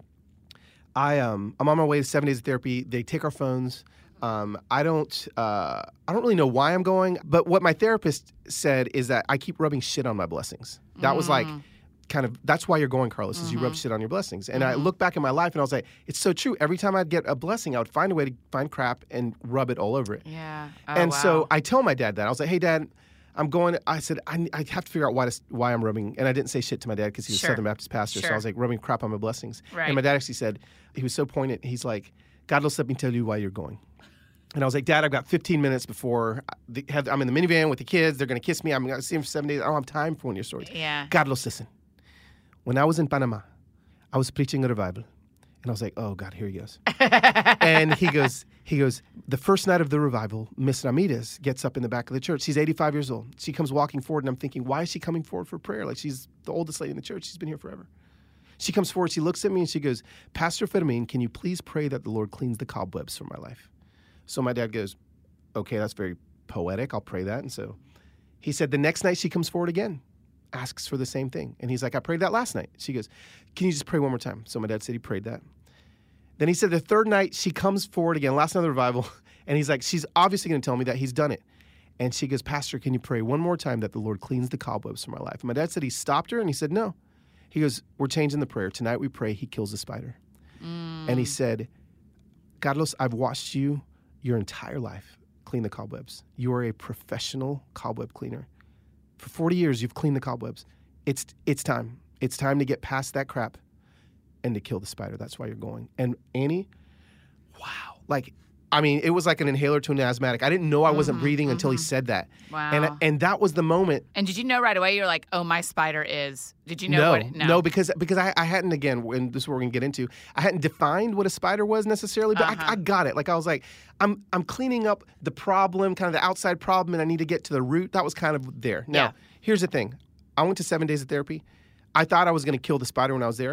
S2: I um I'm on my way to seven days of therapy. They take our phones. Um, I don't uh, I don't really know why I'm going, but what my therapist said is that I keep rubbing shit on my blessings. That mm. was like. Kind of, that's why you're going, Carlos, is mm-hmm. you rub shit on your blessings. And mm-hmm. I look back at my life and I was like, it's so true. Every time I'd get a blessing, I would find a way to find crap and rub it all over it.
S1: Yeah. Oh,
S2: and
S1: wow.
S2: so I tell my dad that. I was like, hey, Dad, I'm going, I said, I, I have to figure out why to, why I'm rubbing, and I didn't say shit to my dad because he was a
S1: sure.
S2: Southern Baptist pastor,
S1: sure.
S2: so I was like rubbing crap on my blessings.
S1: Right.
S2: And my dad actually said, he was so poignant, he's like, God, let's let me tell you why you're going. And I was like, Dad, I've got fifteen minutes before the, have, I'm in the minivan with the kids. They're going to kiss me. I'm going to see them for seven days. I don't have time for one of your stories.
S1: Yeah.
S2: Carlos, listen. When I was in Panama, I was preaching a revival, and I was like, "Oh God, here he goes." And he goes, he goes. The first night of the revival, Miss Ramirez gets up in the back of the church. She's eighty-five years old. She comes walking forward, and I'm thinking, why is she coming forward for prayer? Like she's the oldest lady in the church. She's been here forever. She comes forward. She looks at me, and she goes, "Pastor Fermin, can you please pray that the Lord cleans the cobwebs from my life?" So my dad goes, "Okay, that's very poetic. I'll pray that." And so he said, the next night she comes forward again. Asks for the same thing. And he's like, I prayed that last night. She goes, can you just pray one more time? So my dad said he prayed that. Then he said the third night she comes forward again, last night of the revival, and he's like, she's obviously going to tell me that he's done it. And she goes, Pastor, can you pray one more time that the Lord cleans the cobwebs from my life? And my dad said he stopped her, and he said, no. He goes, we're changing the prayer. Tonight we pray he kills the spider. Mm. And he said, Carlos, I've watched you your entire life clean the cobwebs. You are a professional cobweb cleaner. For forty years, you've cleaned the cobwebs. It's it's time. It's time to get past that crap and to kill the spider. That's why you're going. And Annie, wow. Like, I mean, it was like an inhaler to an asthmatic. I didn't know I wasn't mm-hmm, breathing mm-hmm. until he said that.
S1: Wow.
S2: And and that was the moment.
S1: And did you know right away? You're like, oh, my spider is. Did you know
S2: no,
S1: what? It, no,
S2: no, because because I, I hadn't, again, and this is what we're going to get into, I hadn't defined what a spider was necessarily, but uh-huh. I, I got it. Like, I was like, I'm I'm cleaning up the problem, kind of the outside problem, and I need to get to the root. That was kind of there. Now,
S1: yeah.
S2: Here's the thing. I went to seven days of therapy. I thought I was going to kill the spider when I was there.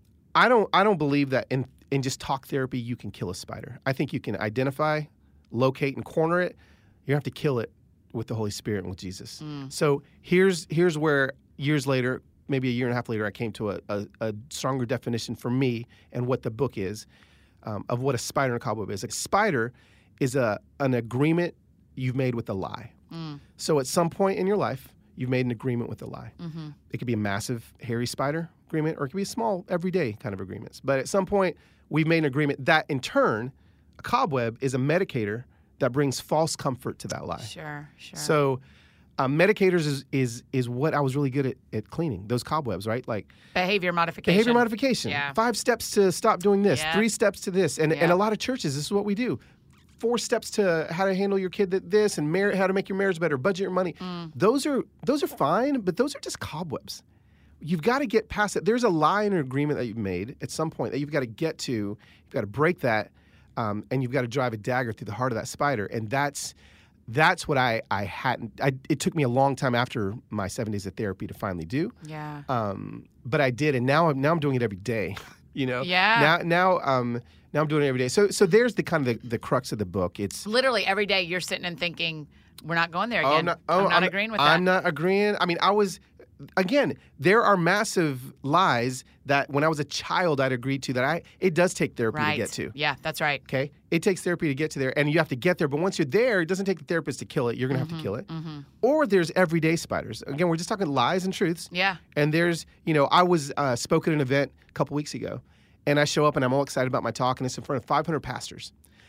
S2: I don't I don't believe that in, in just talk therapy you can kill a spider. I think you can identify, locate, and corner it. You have to kill it with the Holy Spirit and with Jesus. Mm. So here's here's where years later, maybe a year and a half later, I came to a, a, a stronger definition for me and what the book is um, of what a spider and a cobweb is. A spider is a an agreement you've made with a lie. Mm. So at some point in your life, you've made an agreement with a lie. Mm-hmm. It could be a massive, hairy spider agreement, or it could be a small, everyday kind of agreements. But at some point, we've made an agreement that, in turn, a cobweb is a medicator that brings false comfort to that lie.
S1: Sure, sure.
S2: So um, medicators is, is is what I was really good at, at cleaning, those cobwebs, right? Like
S1: behavior modification.
S2: Behavior modification.
S1: Yeah.
S2: Five steps to stop doing this,
S1: yeah.
S2: three steps to this. And,
S1: yeah.
S2: and a lot of churches, this is what we do. Four steps to how to handle your kid that this, and mar- how to make your marriage better, budget your money. Mm. Those are those are fine, but those are just cobwebs. You've got to get past it. There's a lie in an agreement that you've made at some point that you've got to get to. You've got to break that, um, and you've got to drive a dagger through the heart of that spider. And that's that's what I I hadn't. I, it took me a long time after my seven days of therapy to finally do.
S1: Yeah.
S2: Um, but I did, and now I'm now I'm doing it every day. You know.
S1: Yeah.
S2: Now now um. Now I'm doing it every day. So so there's the kind of the, the crux of the book. It's
S1: literally every day you're sitting and thinking, we're not going there again.
S2: Oh, I'm not, oh,
S1: I'm not
S2: I'm,
S1: agreeing with that.
S2: I'm not agreeing. I mean, I was, again, there are massive lies that when I was a child I'd agreed to that I it does take therapy
S1: right.
S2: to get to.
S1: Yeah, that's right.
S2: Okay? It takes therapy to get to there, and you have to get there. But once you're there, it doesn't take the therapist to kill it. You're going to mm-hmm, have to kill it. Mm-hmm. Or there's everyday spiders. Again, we're just talking lies and truths.
S1: Yeah.
S2: And there's, you know, I was uh, spoke at an event a couple weeks ago. And I show up, and I'm all excited about my talk, and it's in front of five hundred pastors.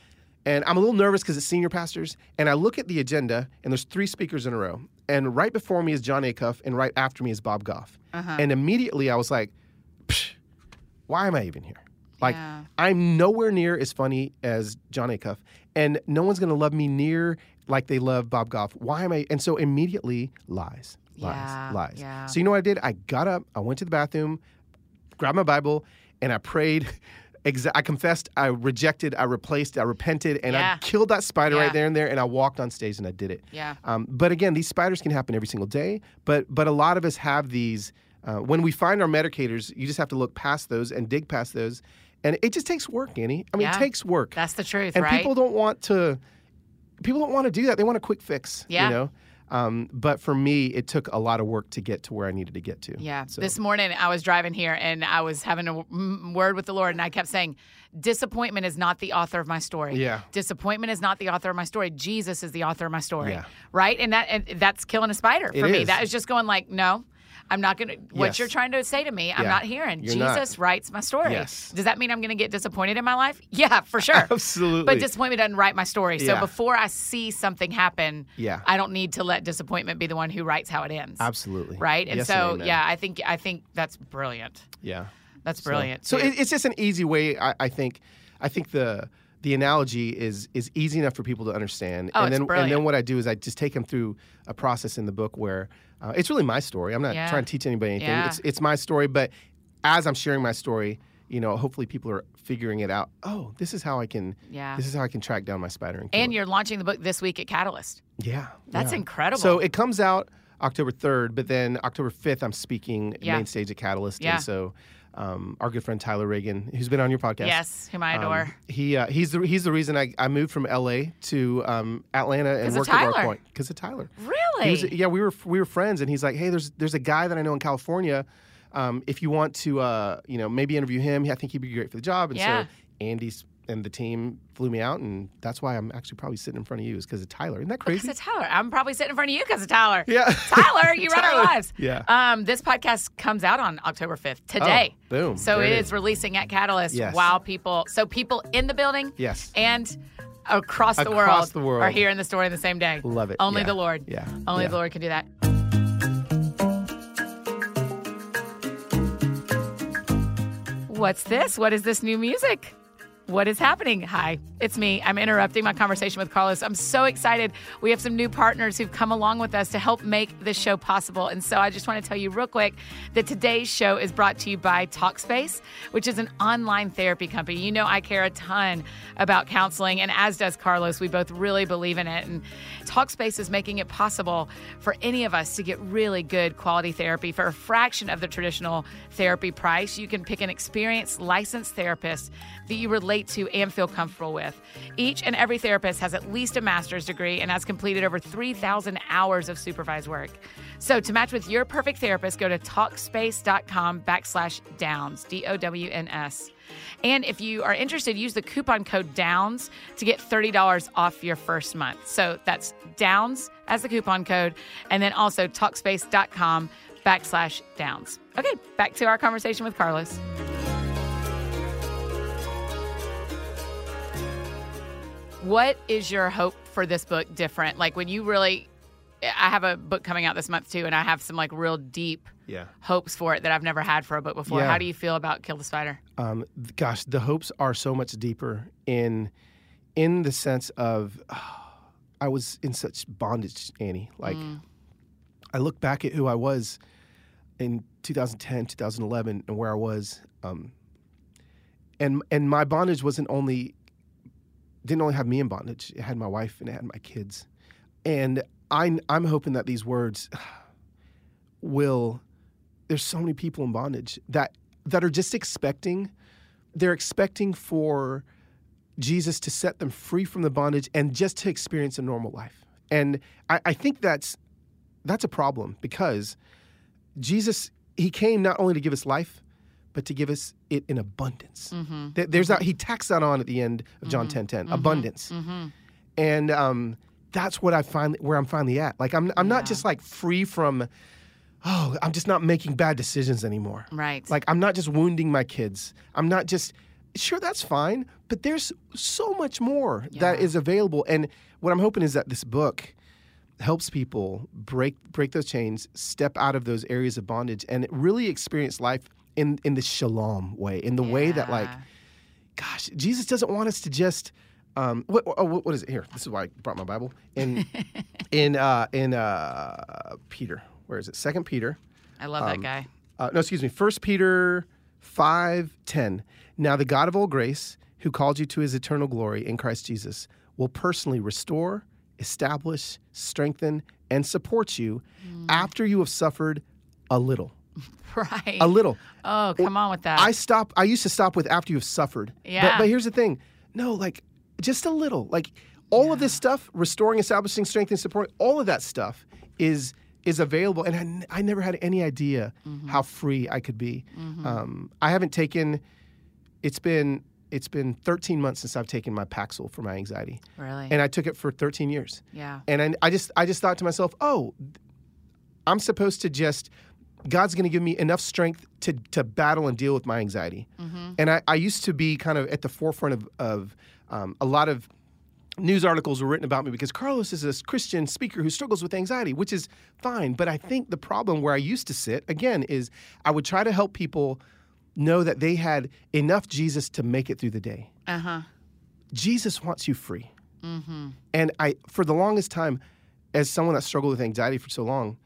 S2: And I'm a little nervous because it's senior pastors. And I look at the agenda, and there's three speakers in a row. And right before me is John Acuff, and right after me is Bob Goff. Uh-huh. And immediately I was like, Psh, why am I even here? Like, yeah. I'm nowhere near as funny as John Acuff, and no one's going to love me near like they love Bob Goff. Why am I? And so immediately, lies, lies,
S1: yeah,
S2: lies.
S1: Yeah.
S2: So you know what I did? I got up, I went to the bathroom, grabbed my Bible, and I prayed. Exa- I confessed, I rejected, I replaced, I repented, and
S1: yeah.
S2: I killed that spider
S1: yeah.
S2: right there and there, and I walked on stage and I did it.
S1: Yeah.
S2: Um, but again, these spiders can happen every single day, but but a lot of us have these, uh, when we find our medicators, you just have to look past those and dig past those And it just takes work, Annie. I mean,
S1: Yeah.
S2: it takes work.
S1: That's the truth,
S2: and
S1: right?
S2: people don't want to. People don't want to do that. They want a quick fix.
S1: Yeah.
S2: You know. Um, but for me, it took a lot of work to get to where I needed to get to.
S1: Yeah.
S2: So.
S1: This morning, I was driving here and I was having a w- word with the Lord, and I kept saying, disappointment is not the author of my story.
S2: Yeah.
S1: Disappointment is not the author of my story. Jesus is the author of my story.
S2: Yeah.
S1: Right? And that and that's killing a spider for
S2: It
S1: me.
S2: is.
S1: That is just going like, no. I'm not going to, what
S2: Yes.
S1: you're trying to say to me, I'm
S2: Yeah.
S1: not hearing.
S2: You're
S1: Jesus
S2: not.
S1: writes my story.
S2: Yes.
S1: Does that mean I'm going to get disappointed in my life? Yeah, for sure.
S2: Absolutely.
S1: But disappointment doesn't write my story. So
S2: Yeah.
S1: before I see something happen,
S2: Yeah.
S1: I don't need to let disappointment be the one who writes how it ends.
S2: Absolutely.
S1: Right? And
S2: Yes
S1: so,
S2: amen.
S1: yeah, I think I think that's brilliant.
S2: Yeah.
S1: That's
S2: So-
S1: brilliant.
S2: So,
S1: too.
S2: it, it's just an easy way. I, I think. I think the the analogy is is easy enough for people to understand.
S1: Oh,
S2: and
S1: it's
S2: then
S1: brilliant.
S2: and then what I do is I just take them through a process in the book where uh, it's really my story. I'm not
S1: Yeah.
S2: trying to teach anybody anything.
S1: Yeah.
S2: It's it's my story. But as I'm sharing my story, you know, hopefully people are figuring it out. Oh, this is how I can.
S1: Yeah.
S2: This is how I can track down my spider and kill
S1: And
S2: it.
S1: you're launching the book this week at Catalyst.
S2: Yeah.
S1: That's
S2: yeah.
S1: incredible.
S2: So it comes out October third, but then October fifth, I'm speaking
S1: Yeah.
S2: main stage at Catalyst.
S1: Yeah.
S2: And so um, our good friend Tyler Reagan, who's been on your podcast.
S1: Yes, whom I
S2: um,
S1: adore.
S2: he uh, he's the he's the reason I, I moved from L A to um, Atlanta and
S1: 'Cause of
S2: worked at
S1: Tyler.
S2: North Point because of Tyler.
S1: Really?
S2: He was, yeah, we were we were friends, and he's like, hey, there's there's a guy that I know in California. Um, if you want to, uh, you know, maybe interview him, I think he'd be great for the job. And
S1: Yeah.
S2: so Andy's and the team flew me out, and that's why I'm actually probably sitting in front of you is because of Tyler. Isn't that crazy?
S1: Because of Tyler. I'm probably sitting in front of you because of Tyler.
S2: Yeah.
S1: Tyler, you run our
S2: Tyler.
S1: lives.
S2: Yeah.
S1: Um, this podcast comes out on October fifth, today.
S2: Oh, boom.
S1: So
S2: There
S1: it
S2: it
S1: is
S2: is.
S1: releasing at Catalyst
S2: Yes.
S1: while people, so people in the building
S2: Yes.
S1: and across the
S2: Across
S1: world,
S2: the world.
S1: are hearing the story the same day.
S2: Love it.
S1: Only
S2: Yeah.
S1: the Lord.
S2: Yeah.
S1: Only
S2: Yeah.
S1: the Lord can do that. What's this? What is this new music? What is happening? Hi, it's me. I'm interrupting my conversation with Carlos. I'm so excited. We have some new partners who've come along with us to help make this show possible. And so I just want to tell you real quick that today's show is brought to you by Talkspace, which is an online therapy company. You know, I care a ton about counseling, and as does Carlos. We both really believe in it. And Talkspace is making it possible for any of us to get really good quality therapy for a fraction of the traditional therapy price. You can pick an experienced, licensed therapist that you relate to and feel comfortable with. Each and every therapist has at least a master's degree and has completed over three thousand hours of supervised work. So to match with your perfect therapist, go to Talkspace.com backslash Downs, D O W N S. And if you are interested, use the coupon code DOWNS to get thirty dollars off your first month. So that's DOWNS as the coupon code, and then also Talkspace.com backslash Downs. Okay, back to our conversation with Carlos. What is your hope for this book different? Like when you really, I have a book coming out this month too, and I have some like real deep
S2: Yeah.
S1: hopes for it that I've never had for a book before.
S2: Yeah.
S1: How do you feel about Kill the Spider?
S2: Um, th- gosh, the hopes are so much deeper in in the sense of I was in such bondage, Annie. Like I look back at who I was in two thousand ten, two thousand eleven, and where I was, um, and and my bondage wasn't only didn't only have me in bondage; it had my wife and it had my kids, and I I'm hoping that these words will. There's so many people in bondage that that are just expecting. They're expecting for Jesus to set them free from the bondage and just to experience a normal life. And I, I think that's that's a problem because Jesus, he came not only to give us life, but to give us it in abundance.
S1: Mm-hmm.
S2: There- There's that, he tacks that on at the end of John ten ten, abundance.
S1: Mm-hmm.
S2: And um, that's what I find where I'm finally at. Like I'm I'm
S1: Yeah.
S2: not just like free from, oh, I'm just not making bad decisions anymore.
S1: Right.
S2: Like I'm not just wounding my kids. I'm not just sure that's fine, but there's so much more that
S1: Yeah.
S2: is available. And what I'm hoping is that this book helps people break break those chains, step out of those areas of bondage, and really experience life in in the shalom way, in the way that like,
S1: Yeah.
S2: gosh, Jesus doesn't want us to just. Um, what, oh, what what is it here? This is why I brought my Bible in in uh, in uh, Peter. Where is it? Second Peter.
S1: I love that guy.
S2: Uh, no, excuse me. First Peter five ten. Now the God of all grace, who called you to his eternal glory in Christ Jesus, will personally restore, establish, strengthen, and support you after you have suffered a little
S1: Right.
S2: A little.
S1: Oh, come on with that.
S2: I stop. I used to stop with after you've suffered.
S1: Yeah.
S2: But, but here's the thing. No, like just a little. Like all yeah. of this stuff, restoring, establishing, strengthening, supporting, all of that stuff is is available. And I, I never had any idea mm-hmm. how free I could be. Mm-hmm. Um, I haven't taken. It's been it's been thirteen months since I've taken my Paxil for my anxiety.
S1: Really.
S2: And I took it for thirteen years.
S1: Yeah.
S2: And I, I just I just thought to myself, oh, I'm supposed to just. God's going to give me enough strength to to battle and deal with my anxiety. Mm-hmm. And I, I used to be kind of at the forefront of, of um, a lot of news articles were written about me because Carlos is a Christian speaker who struggles with anxiety, which is fine. But I think the problem where I used to sit, again, is I would try to help people know that they had enough Jesus to make it through the day.
S1: Uh-huh.
S2: Jesus wants you free.
S1: Mm-hmm.
S2: And I, for the longest time, as someone that struggled with anxiety for so long,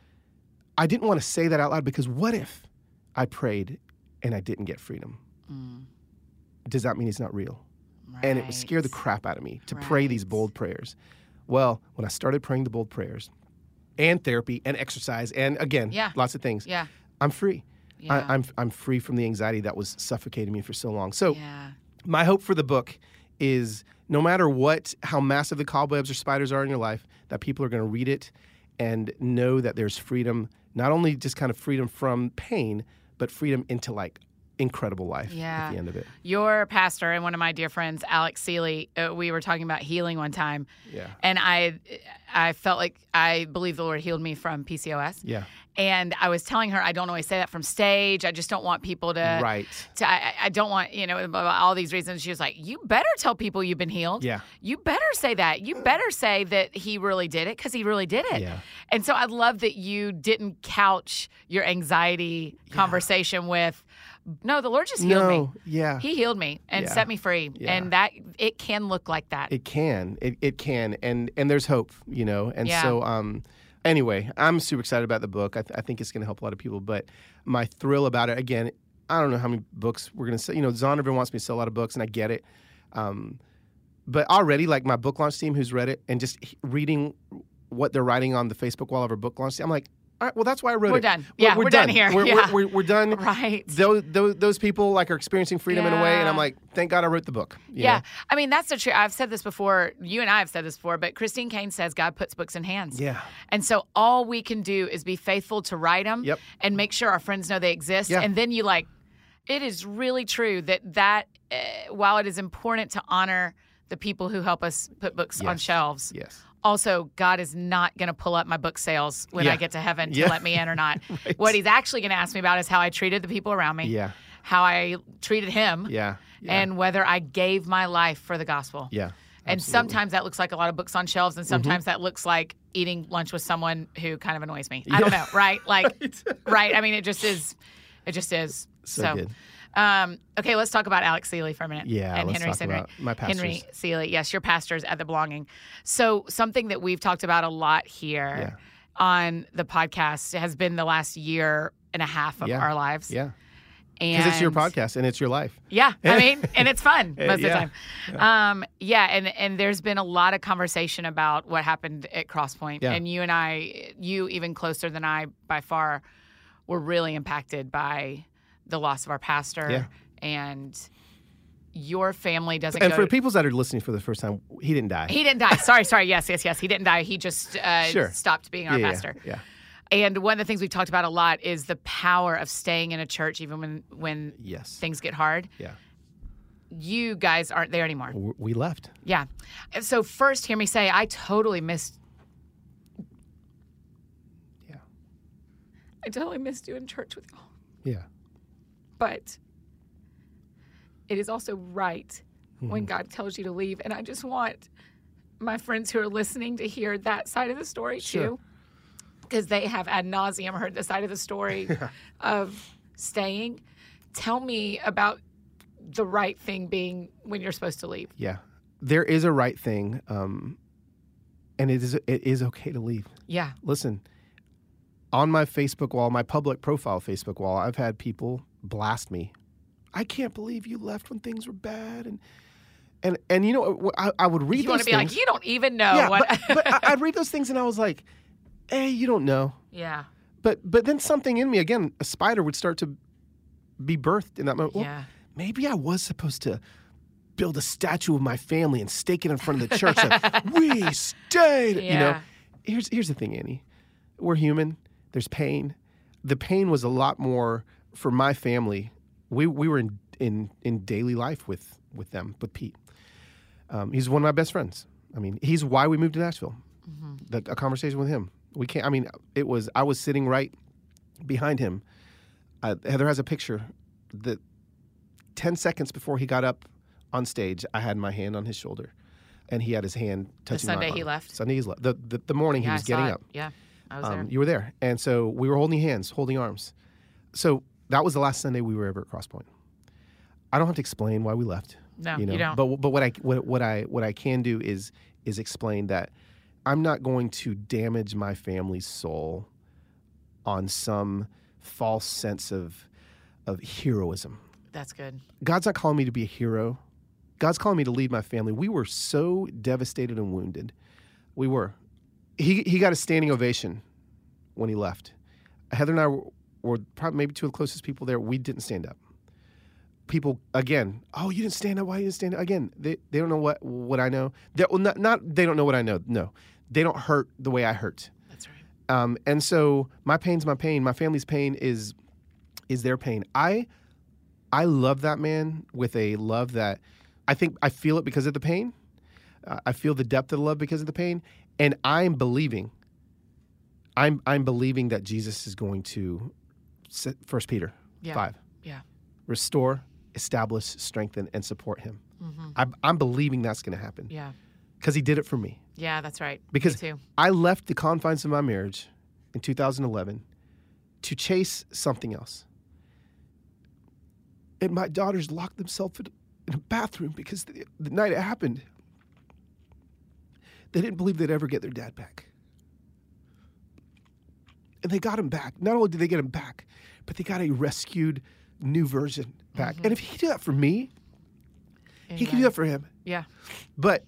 S2: I didn't want to say that out loud because what if I prayed and I didn't get freedom? Mm. Does that mean he's not real? Right. And it would scare the crap out of me to right. pray these bold prayers. Well, when I started praying the bold prayers and therapy and exercise and, again,
S1: yeah.
S2: lots of things,
S1: yeah.
S2: I'm free.
S1: Yeah.
S2: I, I'm I'm free from the anxiety that was suffocating me for so long. So
S1: yeah.
S2: my hope for the book is no matter what, how massive the cobwebs or spiders are in your life, that people are going to read it and know that there's freedom. Not only just kind of freedom from pain, but freedom into like incredible life
S1: yeah.
S2: at the end of it.
S1: Your pastor and one of my dear friends, Alex Seeley, uh, we were talking about healing one time.
S2: Yeah.
S1: And I I felt like I believe the Lord healed me from P C O S.
S2: Yeah.
S1: And I was telling her I don't always say that from stage. I just don't want people to.
S2: Right.
S1: To, I, I don't want, you know, all these reasons. She was like, you better tell people you've been healed.
S2: Yeah.
S1: You better say that. You better say that he really did it because he really did it.
S2: Yeah.
S1: And so I love that you didn't couch your anxiety yeah. conversation with, no, the Lord just healed
S2: no,
S1: me.
S2: Yeah.
S1: He healed me and
S2: yeah.
S1: set me free.
S2: Yeah.
S1: And that it can look like that.
S2: It can. It it can. And and there's hope, you know. And
S1: yeah.
S2: so um anyway, I'm super excited about the book. I, th- I think it's going to help a lot of people. But my thrill about it, again, I don't know how many books we're going to sell. You know, Zondervan wants me to sell a lot of books, and I get it. Um, but already, like my book launch team who's read it and just reading what they're writing on the Facebook wall of our book launch team, I'm like, all right, well, that's why I wrote
S1: we're
S2: it.
S1: Done. Yeah, we're, we're done. We're done here.
S2: We're,
S1: yeah.
S2: we're, we're, we're done.
S1: Right.
S2: Those, those, those people like are experiencing freedom
S1: yeah.
S2: in a way, and I'm like, thank God I wrote the book. You
S1: yeah.
S2: know?
S1: I mean, that's the truth. I've said this before. You and I have said this before, but Christine Caine says God puts books in hands.
S2: Yeah.
S1: And so all we can do is be faithful to write them
S2: yep.
S1: and make sure our friends know they exist.
S2: Yeah.
S1: And then you like, it is really true that that, uh, while it is important to honor the people who help us put books
S2: yes.
S1: on shelves.
S2: Yes.
S1: Also, God is not going to pull up my book sales when
S2: yeah.
S1: I get to heaven to
S2: yeah.
S1: let me in or not.
S2: right.
S1: What he's actually going to ask me about is how I treated the people around me,
S2: yeah.
S1: how I treated him,
S2: yeah. Yeah.
S1: and whether I gave my life for the gospel.
S2: Yeah.
S1: And
S2: absolutely.
S1: Sometimes that looks like a lot of books on shelves, and sometimes
S2: mm-hmm.
S1: that looks like eating lunch with someone who kind of annoys me. I don't know, right? Like,
S2: right.
S1: right? I mean, it just is. It just is.
S2: So,
S1: so
S2: good.
S1: Um, okay, let's talk about Alex Seeley for a minute.
S2: Yeah,
S1: and
S2: let's
S1: Henry
S2: talk
S1: Henry,
S2: about my pastors.
S1: Henry Seeley. Yes, your pastors at The Belonging. So something that we've talked about a lot here
S2: yeah.
S1: on the podcast has been the last year and a half of
S2: yeah.
S1: our lives.
S2: Yeah. Because it's your podcast and it's your life.
S1: Yeah, I mean, and it's fun most of the
S2: yeah.
S1: time. Yeah. Um, yeah, and, and there's been a lot of conversation about what happened at Crosspoint.
S2: Yeah.
S1: And you and I, you even closer than I by far, were really impacted by the loss of our pastor.
S2: Yeah.
S1: And your family doesn't
S2: And
S1: go
S2: for
S1: to,
S2: people that are listening for the first time, he didn't die.
S1: He didn't die. Sorry, sorry. Yes, yes, yes. He didn't die. He just uh,
S2: sure.
S1: stopped being our
S2: yeah,
S1: pastor.
S2: Yeah.
S1: And one of the things we've talked about a lot is the power of staying in a church even when, when
S2: yes.
S1: things get hard.
S2: Yeah.
S1: You guys aren't there anymore.
S2: We left.
S1: Yeah. So first, hear me say, I totally missed.
S2: Yeah.
S1: I totally missed doing church with y'all.
S2: Yeah.
S1: But it is also right
S2: mm-hmm.
S1: when God tells you to leave. And I just want my friends who are listening to hear that side of the story
S2: sure.
S1: too. Because they have ad nauseum heard the side of the story
S2: yeah.
S1: of staying. Tell me about the right thing being when you're supposed to leave.
S2: Yeah. There is a right thing, um, and it is it is okay to leave.
S1: Yeah.
S2: Listen, on my Facebook wall, my public profile Facebook wall, I've had people blast me. I can't believe you left when things were bad, and and and you know, I, I would read
S1: you
S2: those
S1: want to be
S2: things.
S1: like, you don't even know
S2: yeah,
S1: what.
S2: but, but I- I'd read those things, and I was like, hey, you don't know.
S1: Yeah.
S2: But but then something in me, again, a spider would start to be birthed in that moment. Well,
S1: Yeah.
S2: maybe I was supposed to build a statue of my family and stake it in front of the church. Like, we stayed. You know,
S1: Yeah.
S2: here's here's the thing, Annie. We're human. There's pain. The pain was a lot more for my family. We we were in in, in daily life with with them, with Pete. Um, he's one of my best friends. I mean, he's why we moved to Nashville.
S1: Mm-hmm.
S2: The, a conversation with him. We can't. I mean, it was. I was sitting right behind him. Uh, Heather has a picture that ten seconds before he got up on stage, I had my hand on his shoulder, and he had his hand touching my arm.
S1: The Sunday he left?
S2: Sunday he's left. The, the, the morning
S1: Yeah,
S2: he was
S1: I
S2: getting
S1: saw it.
S2: up.
S1: Yeah, I was
S2: Um,
S1: there.
S2: you were there. And so we were holding hands, holding arms. So that was the last Sunday we were ever at Crosspoint. I don't have to explain why we left.
S1: No,
S2: you, know?
S1: you don't.
S2: But but what I what, what I what I can do is is explain that I'm not going to damage my family's soul on some false sense of of heroism.
S1: That's good.
S2: God's not calling me to be a hero. God's calling me to lead my family. We were so devastated and wounded. We were. He he got a standing ovation when he left. Heather and I were, were probably maybe two of the closest people there. We didn't stand up. People, again, oh, you didn't stand up. Why you didn't stand up? Again, they, they don't know what, what I know. They, well, not, not they don't know what I know. No. They don't hurt the way I hurt.
S1: That's right.
S2: Um, and so my pain's my pain. My family's pain is is their pain. I I love that man with a love that I think I feel it because of the pain. Uh, I feel the depth of the love because of the pain, and I'm believing. I'm I'm believing that Jesus is going to, First Peter
S1: Yeah.
S2: five,
S1: Yeah.
S2: restore, establish, strengthen, and support him.
S1: Mm-hmm.
S2: I'm, I'm believing that's going to happen
S1: Yeah.
S2: because he did it for me.
S1: Yeah, that's right.
S2: Because
S1: Me too.
S2: I left the confines of my marriage in two thousand eleven to chase something else. And my daughters locked themselves in, in a bathroom because the, the night it happened, they didn't believe they'd ever get their dad back. And they got him back. Not only did they get him back, but they got a rescued new version back.
S1: Mhm.
S2: And if he could do that for me, he can do
S1: Amen.
S2: that for him.
S1: Yeah.
S2: But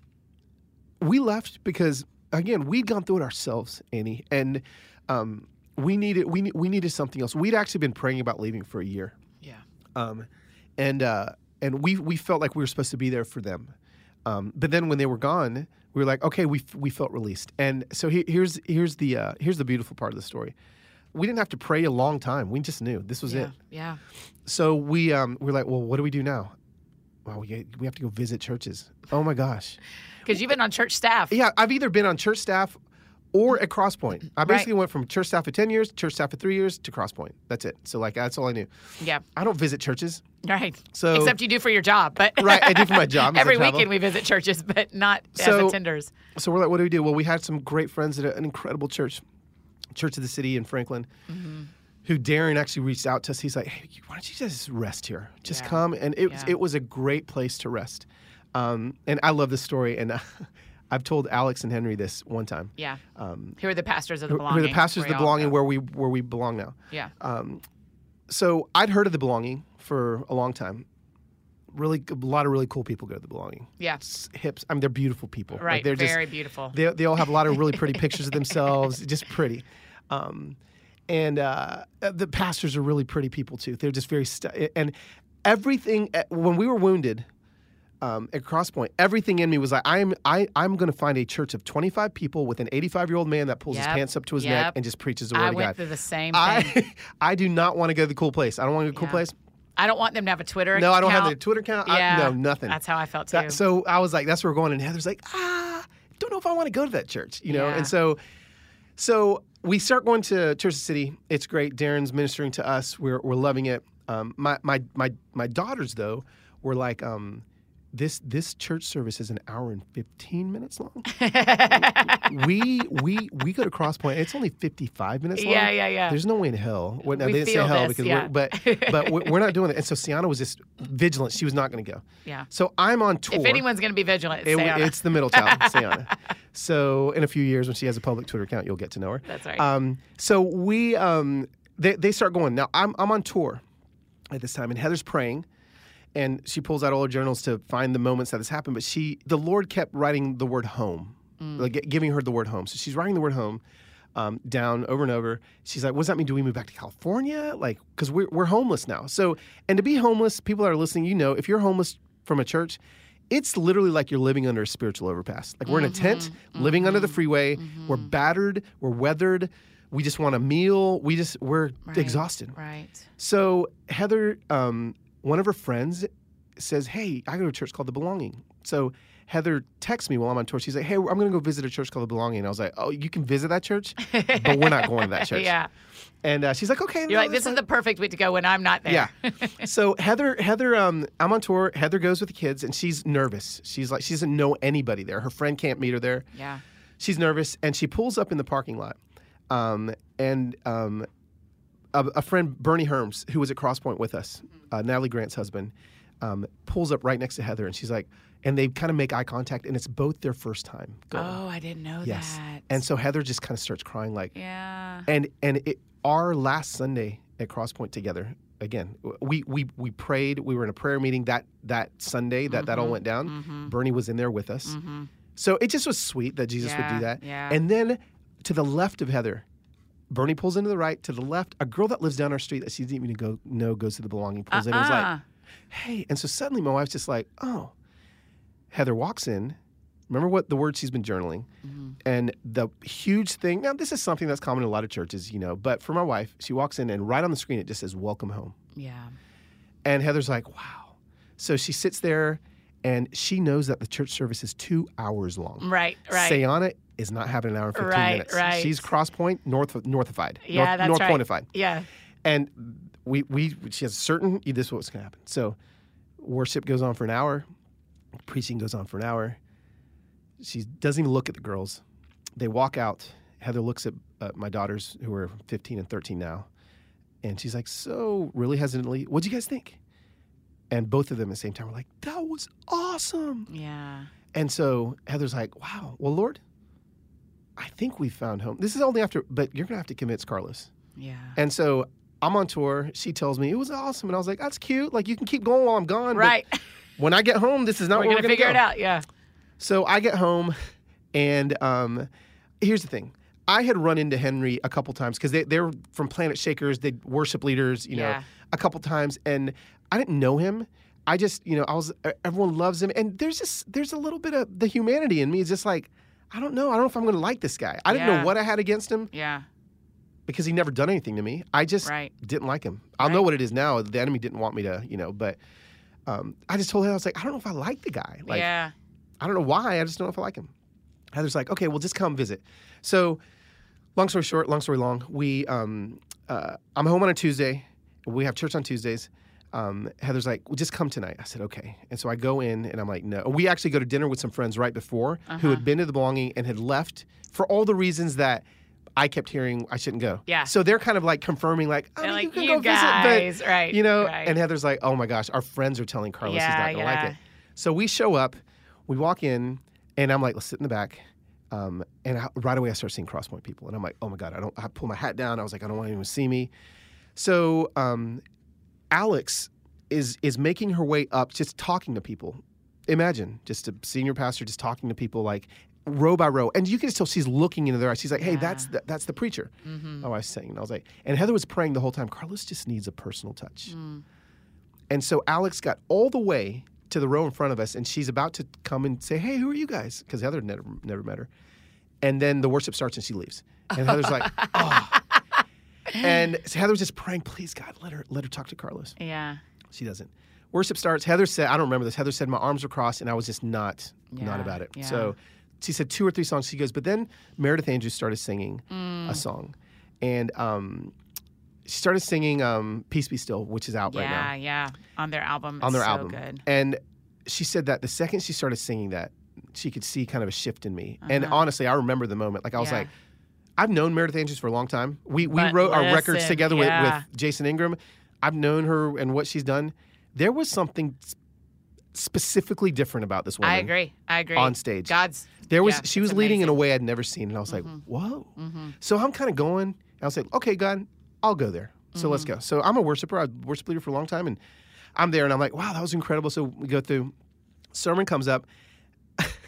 S2: we left because, again, we'd gone through it ourselves, Annie, and um, we needed we ne- we needed something else. We'd actually been praying about leaving for a year,
S1: Yeah.
S2: um, and uh, and we we felt like we were supposed to be there for them. Um, but then when they were gone, we were like, okay, we we felt released. And so he, here's here's the uh, here's the beautiful part of the story. We didn't have to pray a long time. We just knew this was
S1: yeah.
S2: it.
S1: Yeah.
S2: So we um, we were like, well, what do we do now? Well, we we have to go visit churches. Oh my gosh.
S1: Because you've been on church staff.
S2: Yeah, I've either been on church staff or at Crosspoint. I basically went from church staff for ten years, church staff for three years, to Crosspoint. That's it. So, like, that's all I knew.
S1: Yeah.
S2: I don't visit churches.
S1: Right.
S2: So-
S1: Except you do for your job, but
S2: Right, I do for my job as I
S1: Every
S2: travel.
S1: weekend we visit churches, but not
S2: So-
S1: as attenders.
S2: So we're like, what do we do? Well, we had some great friends at an incredible church, Church of the City in Franklin,
S1: Mm-hmm.
S2: who Darren actually reached out to us. He's like, hey, why don't you just rest here? Just
S1: Yeah.
S2: come. And it, was
S1: Yeah.
S2: it was a great place to rest. Um, and I love this story. And I've told Alex and Henry this one time.
S1: Yeah.
S2: Um,
S1: Who are the pastors of the
S2: who
S1: belonging?
S2: are the pastors of
S1: where
S2: the
S1: y'all
S2: belonging
S1: go.
S2: where we where we belong now.
S1: Yeah.
S2: Um, so I'd heard of the belonging for a long time. Really, a lot of really cool people go to the belonging.
S1: Yeah.
S2: It's hips. I mean, they're beautiful people. Like,
S1: Right.
S2: they're just
S1: Very beautiful.
S2: they they all have a lot of really pretty pictures of themselves, just pretty. Um, and uh, the pastors are really pretty people too. They're just very st- and everything. When we were wounded um, at Crosspoint, everything in me was like, I'm I I'm going to find a church of twenty-five people with an eighty-five year old man that pulls his
S1: Yep.
S2: pants up to his neck
S1: Yep.
S2: and just preaches the word
S1: I
S2: of
S1: went
S2: God.
S1: through the same
S2: I
S1: thing.
S2: I do not want to go to the cool place. I don't want to go to the cool
S1: Yeah.
S2: place.
S1: I don't want them to have a Twitter
S2: No, I don't have
S1: account.
S2: the Twitter account.
S1: Yeah.
S2: I, no, nothing.
S1: That's how I felt too.
S2: That- so I was like, that's where we're going. And Heather's like, ah, don't know if I want to go to that church, you know?
S1: Yeah.
S2: And so, so we start going to Church of the City. It's great. Darren's ministering to us. We're, we're loving it. Um, my, my, my, my daughters though, were like, um, this, this church service is an hour and fifteen minutes long. we, we, we go to Crosspoint. It's only fifty-five minutes long.
S1: Yeah, yeah, yeah.
S2: There's no way in hell. Well, no,
S1: We
S2: they didn't say
S1: feel
S2: hell
S1: this,
S2: because
S1: yeah.
S2: we're, but, but we're we're not doing it. And so Sienna was just vigilant. She was not going to go.
S1: Yeah.
S2: So I'm on tour.
S1: If anyone's going to be vigilant, it's
S2: It-
S1: Sayana.
S2: it's the middle child, Sienna. So in a few years, when she has a public Twitter account, you'll get to know her.
S1: That's right.
S2: Um, so we, um, they, they start going. Now I'm I'm on tour at this time, and Heather's praying, and she pulls out all her journals to find the moments that this happened. But she, the Lord kept writing the word home,
S1: Mm.
S2: like gi- giving her the word home. So she's writing the word home. um, down over and over. She's like, what does that mean? Do we move back to California? Like, because we're, we're homeless now. So, and to be homeless, people that are listening, you know, if you're homeless from a church, it's literally like you're living under a spiritual overpass. Like we're in a tent,
S1: Mm-hmm.
S2: living under the freeway. We're battered. We're weathered. We just want a meal. We just, we're
S1: Right.
S2: exhausted.
S1: Right.
S2: So Heather, um, one of her friends says, hey, I go to a church called The Belonging. So Heather texts me while I'm on tour. She's like, hey, I'm going to go visit a church called The Belonging. And I was like, oh, you can visit that church, but we're not going to that church.
S1: Yeah.
S2: And uh, she's like, okay.
S1: You're
S2: no,
S1: like,
S2: that's
S1: this is
S2: fine."
S1: the perfect week to go when I'm not there.
S2: Yeah. So Heather, Heather, um, I'm on tour. Heather goes with the kids, and she's nervous. She's like, she doesn't know anybody there. Her friend can't meet her there.
S1: Yeah.
S2: She's nervous, and she pulls up in the parking lot. Um, and um, a, a friend, Bernie Herms, who was at Crosspoint with us, uh, Natalie Grant's husband, um, pulls up right next to Heather, and she's like, and they kind of make eye contact, and it's both their first time going.
S1: Oh, I didn't know
S2: Yes.
S1: that.
S2: And so Heather just kind of starts crying, like,
S1: yeah.
S2: and and it, our last Sunday at Crosspoint together, again, we we we prayed. We were in a prayer meeting that that Sunday that that all went down.
S1: Mm-hmm.
S2: Bernie was in there with us,
S1: Mm-hmm.
S2: so it just was sweet that Jesus
S1: Yeah,
S2: would do that.
S1: yeah.
S2: And then to the left of Heather, Bernie pulls into the right. To the left, a girl that lives down our street that she didn't even go know goes to the Belonging, pulls in and was
S1: Uh-uh.
S2: like, "Hey!" And so suddenly my wife's just like, "Oh." Heather walks in. Remember what the word she's been journaling,
S1: Mm-hmm.
S2: and the huge thing. Now this is something that's common in a lot of churches, you know. But for my wife, she walks in and right on the screen it just says "Welcome home."
S1: Yeah.
S2: And Heather's like, "Wow!" So she sits there, and she knows that the church service is two hours long.
S1: Right, right.
S2: Sayana is not having an hour and fifteen
S1: Right,
S2: minutes.
S1: right.
S2: She's Crosspoint, north northified.
S1: Yeah,
S2: north,
S1: that's
S2: north
S1: right.
S2: Pointified.
S1: Yeah.
S2: And we we she has a certain this is what's going to happen. So worship goes on for an hour, preaching goes on for an hour. She doesn't even look at the girls. They walk out. Heather looks at uh, my daughters, who are fifteen and thirteen now, and she's like, so really hesitantly, what'd you guys think? And both of them at the same time were like, that was awesome.
S1: Yeah.
S2: And so Heather's like, wow, well, Lord, I think we found home. This is only after, but you're going to have to convince Carlos.
S1: Yeah.
S2: And so I'm on tour. She tells me it was awesome. And I was like, that's cute. Like, you can keep going while I'm gone. but
S1: Right.
S2: when I get home, this is not
S1: We're
S2: where
S1: going
S2: we're
S1: to
S2: going
S1: figure
S2: go.
S1: it out. Yeah.
S2: So I get home, and um, here's the thing. I had run into Henry a couple times because they, they're from Planet Shakers. They worship leaders, you know,
S1: Yeah.
S2: a couple times. And I didn't know him. I just, you know, I was, everyone loves him. And there's just, there's a little bit of the humanity in me. It's just like, I don't know. I don't know if I'm going to like this guy. I didn't
S1: Yeah.
S2: know what I had against him
S1: Yeah.
S2: because he never done anything to me. I just
S1: Right.
S2: didn't like him. I'll
S1: Right.
S2: know what it is now. The enemy didn't want me to, you know, but um, I just told him, I was like, I don't know if I like the guy. Like,
S1: yeah.
S2: I don't know why. I just don't know if I like him. Heather's like, okay, well, just come visit. So, long story short, long story long, we, um, uh, I'm home on a Tuesday. We have church on Tuesdays. Um, Heather's like, well, just come tonight. I said, okay. And so I go in, and I'm like, no. We actually go to dinner with some friends right before who
S1: Uh-huh.
S2: had been to the Belonging and had left for all the reasons that I kept hearing I shouldn't go.
S1: Yeah.
S2: So they're kind of like confirming, like, oh,
S1: They're
S2: you
S1: like,
S2: can
S1: you
S2: go
S1: guys,
S2: visit, but
S1: right,
S2: you know.
S1: right.
S2: And Heather's like, oh my gosh, our friends are telling Carlos he's
S1: Yeah,
S2: not gonna
S1: yeah.
S2: like it. So we show up, we walk in, and I'm like, let's sit in the back. Um, and I, right away I start seeing Crosspoint people, and I'm like, oh my god, I don't. I pull my hat down. I was like, I don't want anyone to see me. So um, Alex is is making her way up, just talking to people. Imagine just a senior pastor just talking to people like row by row, and you can just tell she's looking into their eyes. She's like, hey,
S1: Yeah.
S2: that's the, that's the preacher.
S1: Mm-hmm.
S2: My wife's saying, and I was like, and Heather was praying the whole time. Carlos just needs a personal touch.
S1: Mm.
S2: And so Alex got all the way to the row in front of us, and she's about to come and say, hey, who are you guys? Because Heather never, never met her. And then the worship starts, and she leaves. And Heather's like, oh. And so Heather was just praying, please, God, let her let her talk to Carlos.
S1: Yeah.
S2: She doesn't. Worship starts. Heather said, I don't remember this. Heather said, my arms were crossed, and I was just not,
S1: Yeah,
S2: not about it.
S1: yeah.
S2: So she said two or three songs. She goes, but then Meredith Andrews started singing
S1: Mm.
S2: a song. And um, she started singing um, Peace Be Still, which is out
S1: Yeah,
S2: right now.
S1: yeah. On their album.
S2: On their
S1: It's so
S2: album.
S1: good.
S2: And she said that the second she started singing that, she could see kind of a shift in me. And
S1: Uh-huh.
S2: honestly, I remember the moment. Like, I was
S1: Yeah.
S2: like, I've known Meredith Andrews for a long time. We we
S1: But
S2: wrote our records
S1: listen,
S2: together
S1: yeah.
S2: with, with Jason Ingram. I've known her and what she's done. There was something s- specifically different about this woman.
S1: I agree. I agree.
S2: On stage.
S1: God's.
S2: There was
S1: yeah,
S2: she
S1: it's
S2: was leading in a
S1: amazing.
S2: way I'd never seen, and I was like,
S1: Mhm.
S2: whoa.
S1: Mm-hmm.
S2: So I'm kind of going, and I was like, okay, God, I'll go there. So let's
S1: Mm-hmm.
S2: go. So I'm a worshiper. I was a worship leader for a long time, and I'm there, and I'm like, wow, that was incredible. So we go through. Sermon comes up.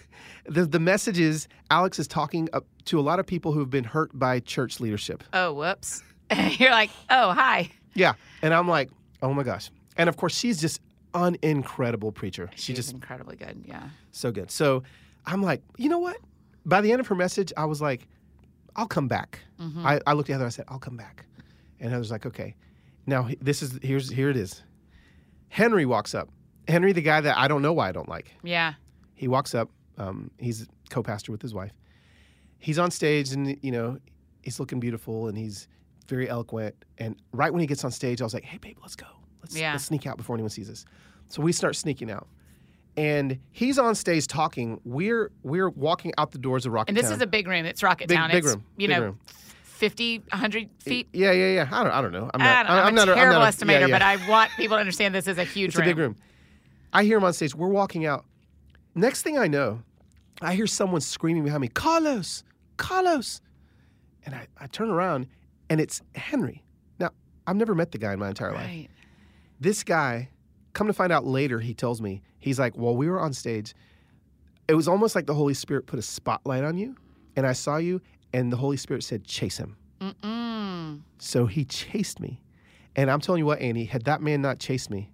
S2: the the message is Alex is talking up to a lot of people who have been hurt by church leadership.
S1: Oh, whoops. You're like, oh, hi.
S2: Yeah, and I'm like, oh my gosh. And of course, she's just an incredible preacher. She
S1: She's
S2: just
S1: incredibly good, yeah.
S2: so good. So I'm like, you know what? By the end of her message, I was like, I'll come back.
S1: Mm-hmm.
S2: I, I looked at Heather. I said, I'll come back. And Heather's like, okay. Now this is here's here it is. Henry walks up. Henry, the guy that I don't know why I don't like.
S1: Yeah.
S2: He walks up. Um, he's co-pastor with his wife. He's on stage, and you know, he's looking beautiful, and he's very eloquent. And right when he gets on stage, I was like, "Hey, babe, let's go. Let's,
S1: Yeah.
S2: let's sneak out before anyone sees us." So we start sneaking out, and he's on stage talking. We're we're walking out the doors of Rocket
S1: And this
S2: Town.
S1: is a big room. It's Rocket
S2: Big-
S1: Town.
S2: big
S1: it's,
S2: room.
S1: you
S2: Big
S1: know,
S2: room.
S1: fifty, one hundred feet.
S2: Yeah, yeah, yeah. I don't, I don't know. I'm
S1: I
S2: not.
S1: don't know. I'm,
S2: I'm
S1: a
S2: not.
S1: terrible
S2: I'm not
S1: estimator,
S2: yeah, yeah.
S1: but I want people to understand this is a huge
S2: It's
S1: room.
S2: a big room. I hear him on stage. We're walking out. Next thing I know, I hear someone screaming behind me, Carlos, Carlos. And I, I turn around, and it's Henry. Now, I've never met the guy in my entire life.
S1: Right.
S2: This guy, come to find out later, he tells me, he's like, while we were on stage, it was almost like the Holy Spirit put a spotlight on you, and I saw you, and the Holy Spirit said, chase him.
S1: Mm-mm.
S2: So he chased me. And I'm telling you what, Annie, had that man not chased me,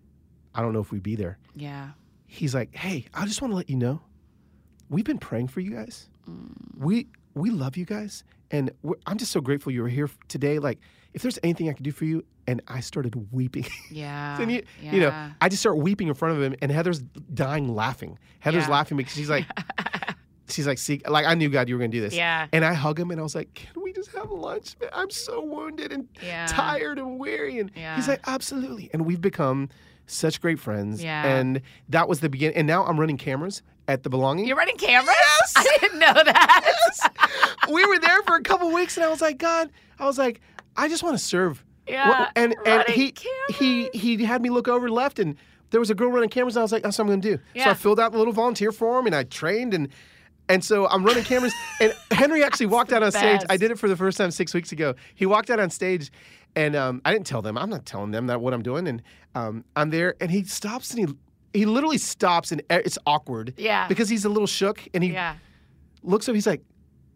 S2: I don't know if we'd be there.
S1: Yeah.
S2: He's like, hey, I just want to let you know, we've been praying for you guys.
S1: Mm.
S2: We we love you guys. And we're, I'm just so grateful you were here today. Like, if there's anything I could do for you, and I started weeping.
S1: Yeah.
S2: and you,
S1: yeah.
S2: you know, I just start weeping in front of him, and Heather's dying laughing. Heather's
S1: Yeah.
S2: laughing because she's like, she's like, see, like, I knew, God, you were going to do this.
S1: Yeah.
S2: And I hug him, and I was like, can we just have lunch? Man, I'm so wounded and
S1: Yeah.
S2: tired and weary. And
S1: Yeah.
S2: he's like, absolutely. And we've become such great friends.
S1: Yeah.
S2: And that was the beginning. And now I'm running cameras at The Belonging.
S1: You're running cameras?
S2: Yes!
S1: I didn't know that.
S2: We were there for a couple weeks, and I was like, God, I was like, I just want to serve.
S1: Yeah,
S2: Well, and and
S1: running
S2: he he he had me look over left, and there was a girl running cameras, and I was like, that's what I'm going to do. So
S1: Yeah.
S2: I filled out the little volunteer form, and I trained, and and so I'm running cameras. And Henry actually walked out on stage. I
S1: best.
S2: did it for the first time six weeks ago. He walked out on stage, and um, I didn't tell them. I'm not telling them that what I'm doing. And um, I'm there, and he stops, and he he literally stops, and it's awkward.
S1: Yeah.
S2: Because he's a little shook, and he
S1: Yeah.
S2: looks up. He's like,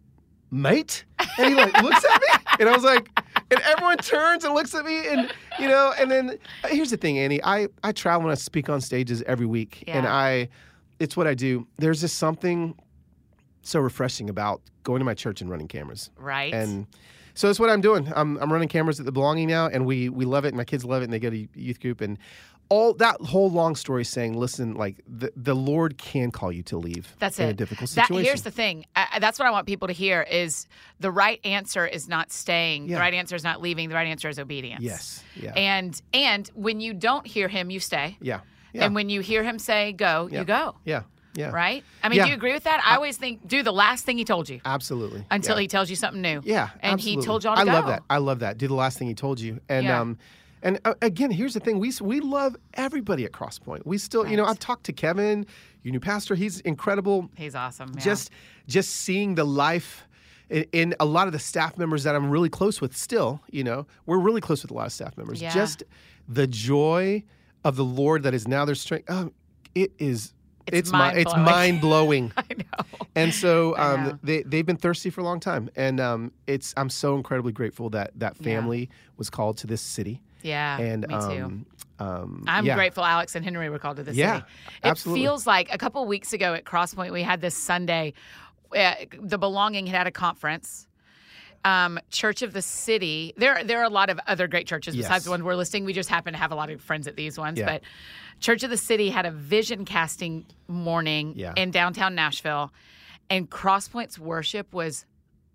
S2: mate? And he like looks at me, and I was like, and everyone turns and looks at me, and you know, and then uh, here's the thing, Annie. I I travel and I speak on stages every week, and
S1: Yeah.
S2: I, it's what I do. There's just something so refreshing about going to my church and running cameras,
S1: Right.
S2: and so that's what I'm doing. I'm I'm running cameras at The Belonging now, and we we love it. And my kids love it, and they go to youth group, and all that whole long story saying, listen, like the the Lord can call you to leave.
S1: That's
S2: in
S1: it.
S2: a difficult
S1: That,
S2: situation.
S1: here's the thing. I, that's what I want people to hear is the right answer is not staying.
S2: Yeah.
S1: The right answer is not leaving. The right answer is obedience.
S2: Yes. Yeah.
S1: And and when you don't hear him, you stay.
S2: yeah. Yeah.
S1: And when you hear him say go,
S2: Yeah.
S1: you go.
S2: yeah. Yeah.
S1: Right? I mean,
S2: Yeah.
S1: do you agree with that? I always think do the last thing he told you
S2: Absolutely.
S1: until
S2: yeah.
S1: he tells you something new.
S2: Yeah,
S1: And
S2: absolutely.
S1: he told y'all to
S2: I
S1: go.
S2: love that. I love that. Do the last thing he told you. And
S1: Yeah.
S2: um, and uh, again, here's the thing: we we love everybody at Crosspoint. We still, you know,
S1: Right.
S2: I've talked to Kevin, your new pastor. He's incredible.
S1: He's awesome. Yeah.
S2: Just just seeing the life in, in a lot of the staff members that I'm really close with. Still, you know, we're really close with a lot of staff members.
S1: Yeah.
S2: Just the joy of the Lord that is now their strength. Oh, it is.
S1: It's
S2: mi- it's
S1: mind-blowing.
S2: mind blowing.
S1: I know.
S2: And so
S1: I know.
S2: um, they they've been thirsty for a long time, and um, it's I'm so incredibly grateful that that
S1: Yeah.
S2: family was called to this city.
S1: Yeah.
S2: And
S1: me too.
S2: um, um,
S1: I'm
S2: yeah.
S1: grateful Alex and Henry were called to the
S2: Yeah,
S1: city. It
S2: absolutely.
S1: feels like a couple weeks ago at Crosspoint, we had this Sunday. Uh, the Belonging had had a conference. Um, Church of the City. There, there are a lot of other great churches besides
S2: Yes.
S1: the one we're listing. We just happen to have a lot of friends at these ones.
S2: Yeah.
S1: But Church of the City had a vision casting morning
S2: Yeah.
S1: in downtown Nashville, and Crosspoint's worship was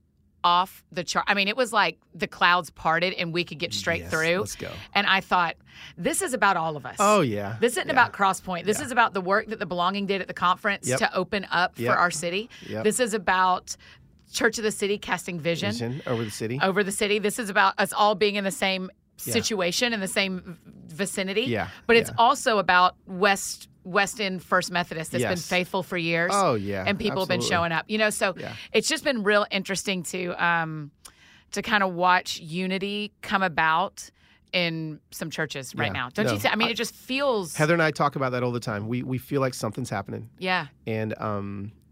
S1: off the chart. I mean, it was like the clouds parted and we could get straight
S2: Yes,
S1: through.
S2: let's go.
S1: And I thought, this is about all of us.
S2: Oh yeah.
S1: This isn't
S2: Yeah.
S1: about Crosspoint. This
S2: Yeah.
S1: is about the work that the Belonging did at the conference
S2: Yep.
S1: to open up
S2: Yep.
S1: for our city.
S2: Yep.
S1: This is about Church of the City casting vision,
S2: Vision over the city.
S1: over the city. This is about us all being in the same
S2: Yeah.
S1: situation, in the same vicinity.
S2: Yeah,
S1: But it's
S2: yeah.
S1: also about West West End First Methodist that's been
S2: Yes.
S1: faithful for years.
S2: Oh, yeah,
S1: And people have been
S2: absolutely.
S1: showing up. You know, so
S2: Yeah.
S1: it's just been real interesting to um to kind of watch unity come about in some churches right
S2: Yeah.
S1: now. Don't
S2: No,
S1: you think? I mean,
S2: I-
S1: it just feels
S2: Heather and I talk about that all the time. We we feel like something's happening,
S1: yeah.
S2: and um,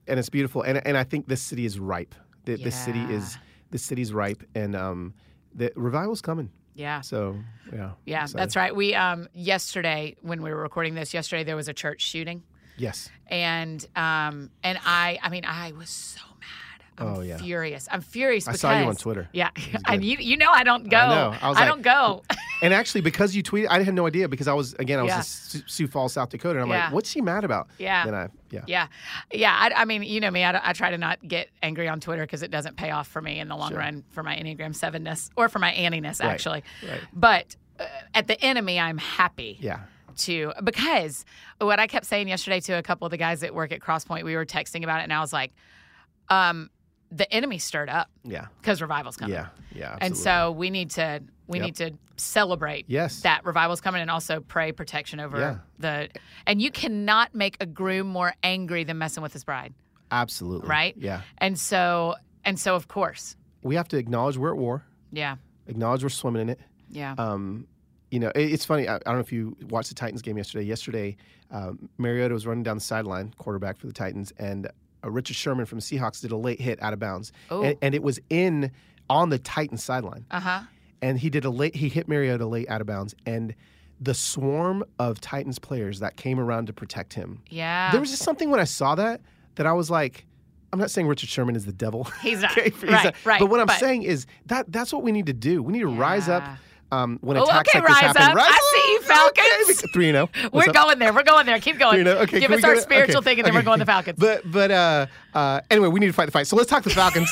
S2: and it's beautiful. And and I think this city is ripe. The,
S1: Yeah.
S2: This city is this city's ripe, and um, the revival's coming.
S1: Yeah.
S2: So yeah.
S1: Yeah,
S2: excited.
S1: that's right. We um yesterday when we were recording this, yesterday there was a church shooting.
S2: Yes.
S1: And um and I I mean I was so mad. I'm
S2: Oh, yeah.
S1: furious. I'm furious
S2: I
S1: because
S2: saw you on Twitter.
S1: Yeah.
S2: good.
S1: And you you know I don't go.
S2: I know. I was like-
S1: don't go.
S2: And actually, because you tweeted, I had no idea because I was again I was
S1: Yeah.
S2: in Sioux Sioux Falls, South Dakota, and I'm
S1: Yeah.
S2: like, what's she mad about?
S1: Yeah.
S2: Then I yeah.
S1: Yeah. Yeah. I, I mean, you know me, I, don't- I try to not get angry on Twitter because it doesn't pay off for me in the long
S2: Sure.
S1: run for my Enneagram seven-ness or for my Annie-ness,
S2: Right,
S1: actually.
S2: right.
S1: But uh, at the enemy, I'm happy.
S2: Yeah.
S1: To because what I kept saying yesterday to a couple of the guys that work at Crosspoint, we were texting about it, and I was like, um, the enemy stirred up
S2: Yeah.
S1: because revival's coming.
S2: Yeah. Yeah. Absolutely.
S1: And so we need to we
S2: Yep.
S1: need to celebrate
S2: Yes.
S1: that revival's coming and also pray protection over
S2: Yeah.
S1: the and you cannot make a groom more angry than messing with his bride,
S2: Absolutely.
S1: right?
S2: Yeah.
S1: And so and so of course,
S2: We have to acknowledge we're at war.
S1: yeah,
S2: Acknowledge we're swimming in it.
S1: yeah,
S2: Um, you know, it, it's funny. I, I don't know if you watched the Titans game yesterday. Yesterday, um, Mariota was running down the sideline, quarterback for the Titans, and uh, Richard Sherman from the Seahawks did a late hit out of bounds,
S1: Oh.
S2: and, and it was in on the Titans sideline.
S1: uh huh,
S2: And he did a late. He hit Mariota late out of bounds, and the swarm of Titans players that came around to protect him.
S1: yeah.
S2: There was just something when I saw that that I was like, I'm not saying Richard Sherman is the devil.
S1: He's not.
S2: Okay, he's
S1: Right,
S2: not-
S1: right,
S2: But what I'm
S1: but-
S2: saying is that that's what we need to do. We need to rise up
S1: Yeah.
S2: um, when
S1: Oh,
S2: attacks
S1: okay,
S2: like this
S1: rise
S2: happen.
S1: up.
S2: Rise
S1: I see you, Falcons.
S2: Okay. Three and zero.
S1: We're going there. We're going there. Keep going.
S2: Three and oh. Okay,
S1: Give
S2: can
S1: us
S2: we
S1: our
S2: go to-
S1: spiritual
S2: okay,
S1: thing, and then
S2: okay.
S1: we're going to Falcons.
S2: But but uh, uh, anyway, we need to fight the fight. So let's talk the Falcons.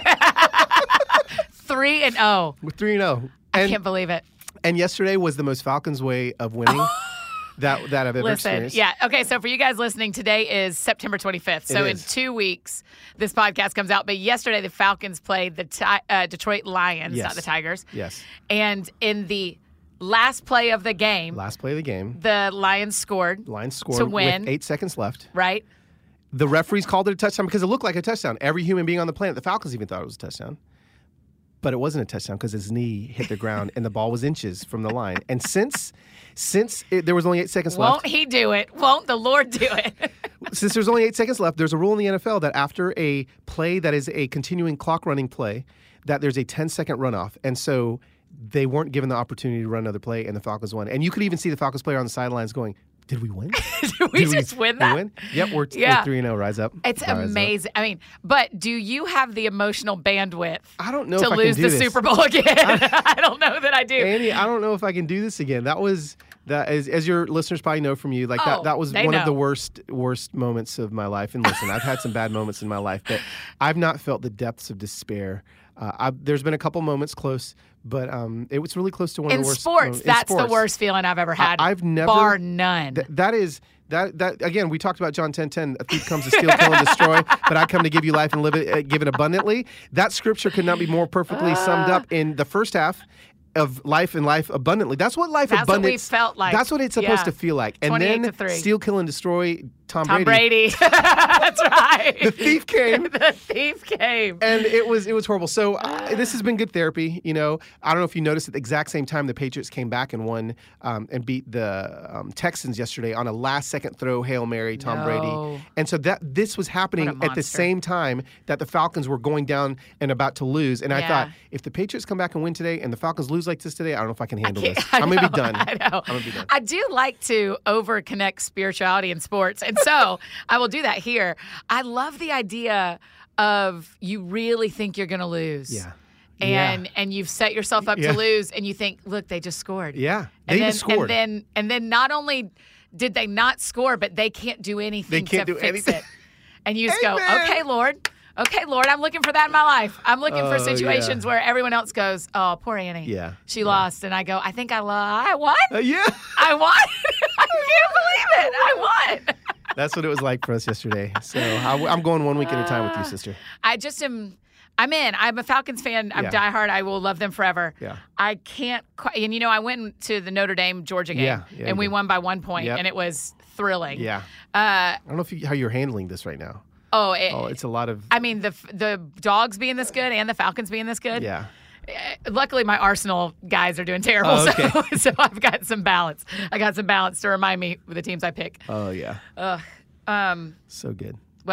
S1: Three and oh,
S2: We're three and zero.
S1: I
S2: And
S1: can't believe it.
S2: and yesterday was the most Falcons way of winning that that I've ever
S1: Listen,
S2: experienced.
S1: yeah. Okay, so for you guys listening, today is September twenty-fifth. So
S2: It
S1: in
S2: is.
S1: two weeks, this podcast comes out. But yesterday, the Falcons played the ti- uh, Detroit Lions,
S2: Yes.
S1: not the Tigers.
S2: Yes.
S1: And in the last play of the game,
S2: Last play of the game,
S1: the Lions scored,
S2: Lions scored
S1: to win.
S2: with eight seconds left.
S1: right?
S2: The referees called it a touchdown because it looked like a touchdown. Every human being on the planet, the Falcons even thought it was a touchdown. But it wasn't a touchdown because his knee hit the ground and the ball was inches from the line. And since since it, there was only eight seconds
S1: Won't
S2: left,
S1: he do it? Won't the Lord do it?
S2: since there's only eight seconds left, there's a rule in the N F L that after a play that is a continuing clock running play, that there's a ten second runoff. And so they weren't given the opportunity to run another play, and the Falcons won. And you could even see the Falcons player on the sidelines going, "Did we win?
S1: Did we
S2: Did
S1: just win
S2: did
S1: that?
S2: we win? Yep, we're
S1: Yeah.
S2: three and zero. Rise up.
S1: It's
S2: Rise up.
S1: amazing. I mean, but do you have the emotional bandwidth
S2: I don't know
S1: to
S2: if I
S1: lose
S2: can do
S1: the
S2: this.
S1: Super Bowl again? I don't know that I do.
S2: Andy, I don't know if I can do this again. That was that as, as your listeners probably know from you, like
S1: Oh,
S2: that that was
S1: they
S2: one
S1: know.
S2: of the worst worst moments of my life. And listen, I've had some bad moments in my life, but I've not felt the depths of despair. Uh, I've, there's been a couple moments close, but um, it was really close to one
S1: in
S2: of the worst.
S1: sports,
S2: moments. In
S1: that's the
S2: sports.
S1: worst feeling I've ever had.
S2: I- I've never-
S1: bar none.
S2: Th- that is that that again. We talked about John ten ten. A thief comes to steal, kill, and destroy, but I come to give you life and live it, uh, give it abundantly. That scripture could not be more perfectly summed
S1: Ah.
S2: up in the first half of life and life abundantly. That's what life
S1: That's what we
S2: abundance
S1: felt like.
S2: That's what it's supposed
S1: Yeah.
S2: to feel like. And
S1: twenty-eight
S2: then
S1: to three.
S2: steal, kill, and destroy. Tom,
S1: Tom Brady. That's right.
S2: The thief came.
S1: the thief came.
S2: And it was it was horrible. So uh, this has been good therapy. You know, I don't know if you noticed at the exact same time the Patriots came back and won um, and beat the um, Texans yesterday on a last second throw Hail Mary, Tom
S1: No.
S2: Brady. And so that this was happening
S1: What a
S2: at the
S1: monster.
S2: same time that the Falcons were going down and about to lose. And I
S1: Yeah.
S2: thought, if the Patriots come back and win today and the Falcons lose like this today, I don't know if I can handle
S1: can't-
S2: this.
S1: I
S2: I'm gonna
S1: know,
S2: be done.
S1: I know.
S2: I'm gonna be done.
S1: I do like to over connect spirituality and sports. And so I will do that here. I love the idea of you really think you're going to lose.
S2: Yeah.
S1: And
S2: Yeah.
S1: and you've set yourself up
S2: Yeah.
S1: to lose and you think, look, they just scored.
S2: Yeah. They
S1: And
S2: even
S1: then,
S2: scored.
S1: And then and then not only did they not score, but they can't do anything
S2: They can't
S1: to
S2: do
S1: fix
S2: anything.
S1: it. And you just go,
S2: Amen.
S1: okay, Lord. Okay, Lord, I'm looking for that in my life. I'm looking for
S2: Oh,
S1: situations
S2: yeah.
S1: where everyone else goes, oh, poor Annie.
S2: Yeah.
S1: She
S2: Yeah.
S1: lost. And I go, I think I lost. I won?
S2: Uh, yeah.
S1: I won? I can't believe it. I won.
S2: That's what it was like for us yesterday. So I, I'm going one week at a time with you, sister.
S1: I just am. I'm in. I'm a Falcons fan. I'm
S2: Yeah.
S1: diehard. I will love them forever.
S2: Yeah.
S1: I can't quite. And you know, I went to the Notre Dame Georgia game,
S2: Yeah, yeah,
S1: and
S2: you
S1: we
S2: did.
S1: won by one point,
S2: Yep.
S1: and it was thrilling.
S2: Yeah.
S1: Uh,
S2: I don't know if you, how you're handling this right now.
S1: oh, it,
S2: Oh, it's a lot of
S1: I mean, the the dogs being this good and the Falcons being this good.
S2: yeah.
S1: Uh, Luckily, my Arsenal guys are doing terrible,
S2: Oh, okay.
S1: so, so I've got some balance. I got some balance to remind me of the teams I pick.
S2: Oh yeah.
S1: Um,
S2: So good.
S1: well,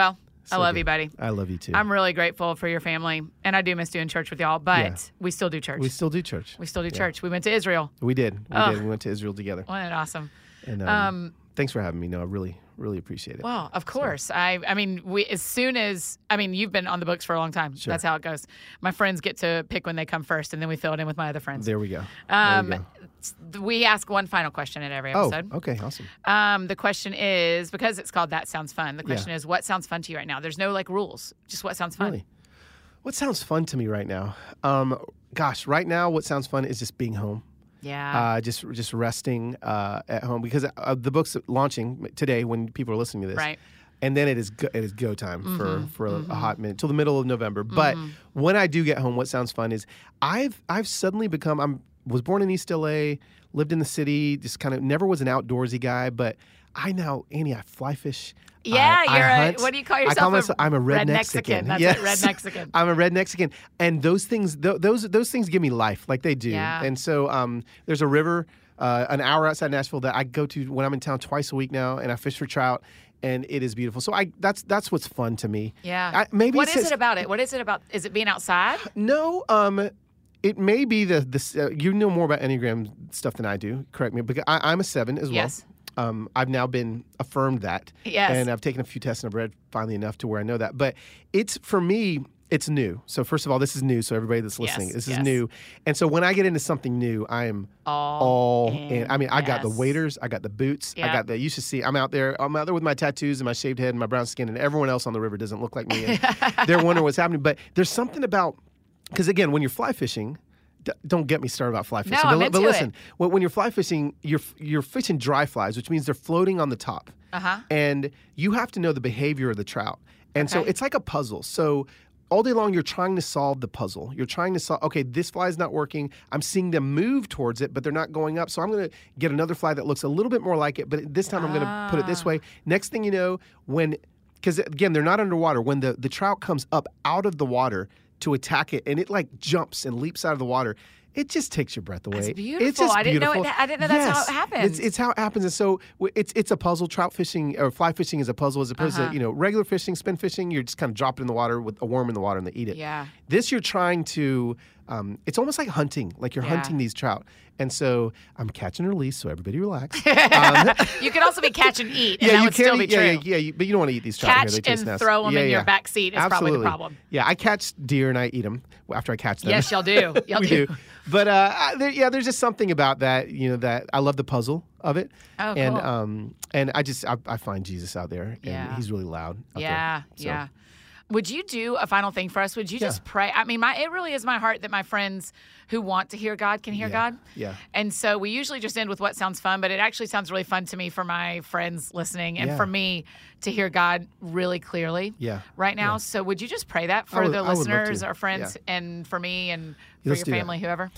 S1: I
S2: So
S1: love
S2: good.
S1: you, buddy.
S2: I love you too.
S1: I'm really grateful for your family, and I do miss doing church with y'all, but
S2: Yeah.
S1: we still do church.
S2: we still do church.
S1: We still do church. We went to Israel.
S2: We did. We
S1: Ugh.
S2: did. We went to Israel together.
S1: Wasn't it awesome?
S2: And um,
S1: Um,
S2: thanks for having me. No, I really, really appreciate it.
S1: Well, of course. I I mean, we as soon as I mean, you've been on the books for a long time.
S2: Sure.
S1: That's how it goes. My friends get to pick when they come first, and then we fill it in with my other friends.
S2: There we go.
S1: Um,
S2: there we go.
S1: we ask one final question at every
S2: Oh,
S1: episode.
S2: okay, awesome.
S1: Um, the question is, because it's called That Sounds Fun, the question
S2: Yeah.
S1: is, what sounds fun to you right now? There's no like rules, just what sounds fun.
S2: Really? What sounds fun to me right now? Um, gosh, right now, what sounds fun is just being home.
S1: Yeah.
S2: Uh, just just resting uh, at home because uh, the book's launching today when people are listening to this.
S1: Right.
S2: And then it is go, it is go time
S1: Mm-hmm.
S2: for, for a, a hot minute till the middle of November. But when I do get home, what sounds fun is I've I've suddenly become I'm was born in East L A, lived in the city, just kind of never was an outdoorsy guy, but I now Annie I fly fish.
S1: Yeah,
S2: I,
S1: you're
S2: I
S1: a-
S2: hunt.
S1: what do you call
S2: I
S1: yourself?
S2: call
S1: A
S2: myself I'm a red,
S1: red
S2: Mexican.
S1: Mexican. That's
S2: yes.
S1: it, red Mexican.
S2: I'm a red Mexican, and those things th- those those things give me life, like they do.
S1: Yeah.
S2: And so um, there's a river uh, an hour outside Nashville that I go to when I'm in town twice a week now, and I fish for trout. And it is beautiful. So I that's that's what's fun to me.
S1: Yeah.
S2: I, maybe
S1: What
S2: it's
S1: is
S2: just-
S1: it about it? What is it about? Is it being outside?
S2: No, um, it may be the this. Uh, you know more about Enneagram stuff than I do. Correct me, because I, I'm a seven as well.
S1: Yes.
S2: Um, I've now been affirmed that.
S1: Yes.
S2: And I've taken a few tests and I've read finally enough to where I know that. But it's for me. It's new. So first of all, this is new. So everybody that's listening,
S1: Yes,
S2: this
S1: yes.
S2: is new. And so when I get into something new, I am
S1: All
S2: all
S1: in,
S2: in. I mean, I got the
S1: yes.
S2: waders, I got the boots, I
S1: Yeah.
S2: got the. You should see. I'm out there. I'm out there with my tattoos and my shaved head and my brown skin, and everyone else on the river doesn't look like me. And they're wondering what's happening. But there's something about because again, when you're fly fishing. d- Don't get me started about fly fishing.
S1: No,
S2: but,
S1: I'm
S2: li-
S1: into
S2: but listen,
S1: it.
S2: when, when you're fly fishing, you're you're fishing dry flies, which means they're floating on the top,
S1: Uh-huh.
S2: and you have to know the behavior of the trout. And so
S1: Okay.
S2: it's like a puzzle. So all day long, you're trying to solve the puzzle. You're trying to solve. Okay, this fly is not working. I'm seeing them move towards it, but they're not going up. So I'm going to get another fly that looks a little bit more like it, but this time I'm going to put it this way. Next thing you know, when because again they're not underwater. When the the trout comes up out of the water to attack it, and it like jumps and leaps out of the water. It just takes your breath away.
S1: That's
S2: It's
S1: beautiful.
S2: just
S1: I didn't know it-
S2: beautiful.
S1: I didn't know that's how it
S2: Yes.
S1: happens.
S2: It's, it's how it happens. And so w- it's it's a puzzle. Trout fishing or fly fishing is a puzzle as opposed
S1: Uh-huh.
S2: to, you know, regular fishing, spin fishing. You're just kind of drop it in the water with a worm in the water and they eat it.
S1: Yeah.
S2: This you're trying to, um, it's almost like hunting, like you're
S1: Yeah.
S2: hunting these trout. And so I'm catch and release, so everybody relax.
S1: You could also be catch and eat, and that
S2: you
S1: would still
S2: can
S1: be
S2: eat,
S1: true.
S2: yeah, yeah, yeah, you- but you don't want to eat these trout
S1: Catch
S2: here. They taste
S1: and
S2: nasty.
S1: throw 'em
S2: Yeah,
S1: in your
S2: yeah.
S1: back seat is probably the
S2: Absolutely.
S1: problem.
S2: Yeah, I catch deer and I eat them after I catch them.
S1: Yes, y'all do. Y'all
S2: we
S1: do.
S2: do. But uh, I- there, yeah, there's just something about that, you know, that I love the puzzle of it.
S1: Oh,
S2: and
S1: cool.
S2: um, and I just I, I find Jesus out there, and
S1: Yeah.
S2: he's really loud. Out
S1: Yeah,
S2: there. So,
S1: yeah. Would you do a final thing for us? Would you
S2: Yeah.
S1: just pray? I mean, my it really is my heart that my friends who want to hear God can hear
S2: Yeah,
S1: God.
S2: yeah.
S1: And so we usually just end with what sounds fun, but it actually sounds really fun to me for my friends listening and
S2: Yeah.
S1: for me to hear God really clearly
S2: Yeah,
S1: right now.
S2: yeah.
S1: So would you just pray that for
S2: would-
S1: the
S2: I would love
S1: listeners,
S2: to.
S1: our friends,
S2: Yeah.
S1: and for me and for
S2: Let's
S1: your
S2: do that.
S1: family, whoever?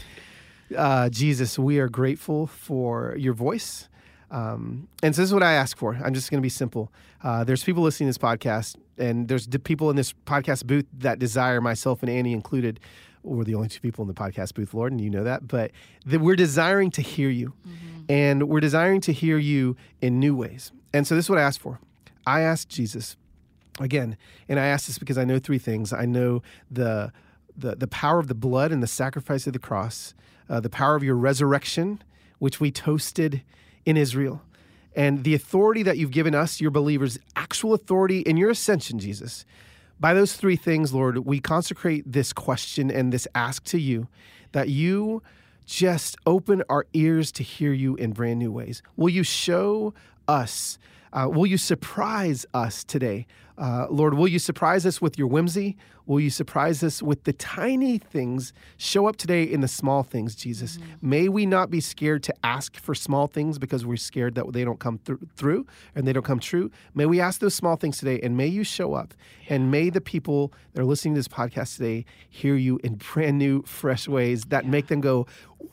S2: Uh, Jesus, we are grateful for your voice. Um, and so this is what I ask for. I'm just going to be simple. Uh, there's people listening to this podcast, and there's d- people in this podcast booth that desire, myself and Annie included. We're the only two people in the podcast booth, Lord, and you know that. But that we're desiring to hear you, and we're desiring to hear you in new ways. And so this is what I ask for. I ask Jesus, again, and I ask this because I know three things. I know the the, the power of the blood and the sacrifice of the cross, uh, the power of your resurrection, which we toasted in Israel, and the authority that you've given us, your believers, actual authority in your ascension, Jesus. By those three things, Lord, we consecrate this question and this ask to you that you just open our ears to hear you in brand new ways. Will you show us, uh, will you surprise us today? Uh, Lord, will you surprise us with your whimsy? Will you surprise us with the tiny things? Show up today in the small things, Jesus. May we not be scared to ask for small things because we're scared that they don't come thr- through and they don't come true. May we ask those small things today, and may you show up. And may the people that are listening to this podcast today hear you in brand new, fresh ways that make them go,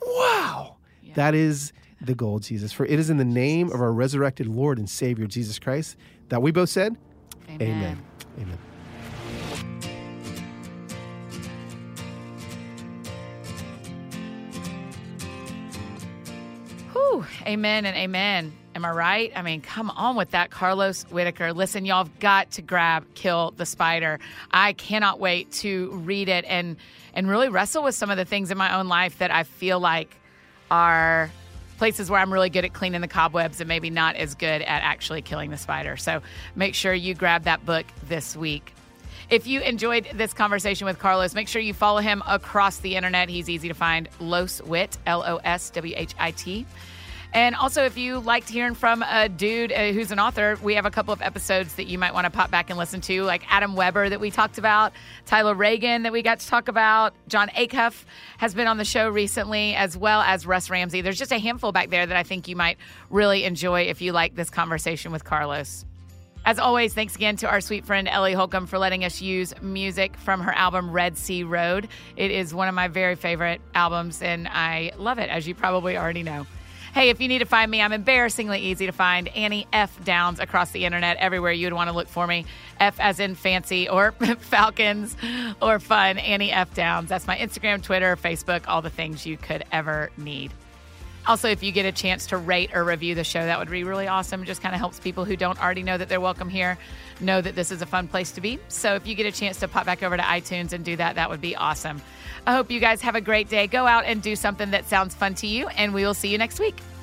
S2: wow, that is the goal, Jesus. For it is in the name of our resurrected Lord and Savior, Jesus Christ, that we both said,
S1: Amen.
S2: Amen. Amen.
S1: Whew, amen and amen. Am I right? I mean, come on with that, Carlos Whitaker. Listen, y'all have got to grab Kill the Spider. I cannot wait to read it and and really wrestle with some of the things in my own life that I feel like are places where I'm really good at cleaning the cobwebs and maybe not as good at actually killing the spider. So make sure you grab that book this week. If you enjoyed this conversation with Carlos, make sure you follow him across the internet. He's easy to find, Los Wit, L O S W H I T. And also, if you liked hearing from a dude uh, who's an author, we have a couple of episodes that you might want to pop back and listen to, like Adam Weber that we talked about, Tyler Reagan that we got to talk about, John Acuff has been on the show recently, as well as Russ Ramsey. There's just a handful back there that I think you might really enjoy if you like this conversation with Carlos. As always, thanks again to our sweet friend Ellie Holcomb for letting us use music from her album Red Sea Road. It is one of my very favorite albums, and I love it, as you probably already know. Hey, if you need to find me, I'm embarrassingly easy to find. Annie F. Downs across the internet, everywhere you would want to look for me. F as in fancy or Falcons or fun. Annie F. Downs. That's my Instagram, Twitter, Facebook, all the things you could ever need. Also, if you get a chance to rate or review the show, that would be really awesome. It just kind of helps people who don't already know that they're welcome here know that this is a fun place to be. So if you get a chance to pop back over to iTunes and do that, that would be awesome. I hope you guys have a great day. Go out and do something that sounds fun to you, and we will see you next week.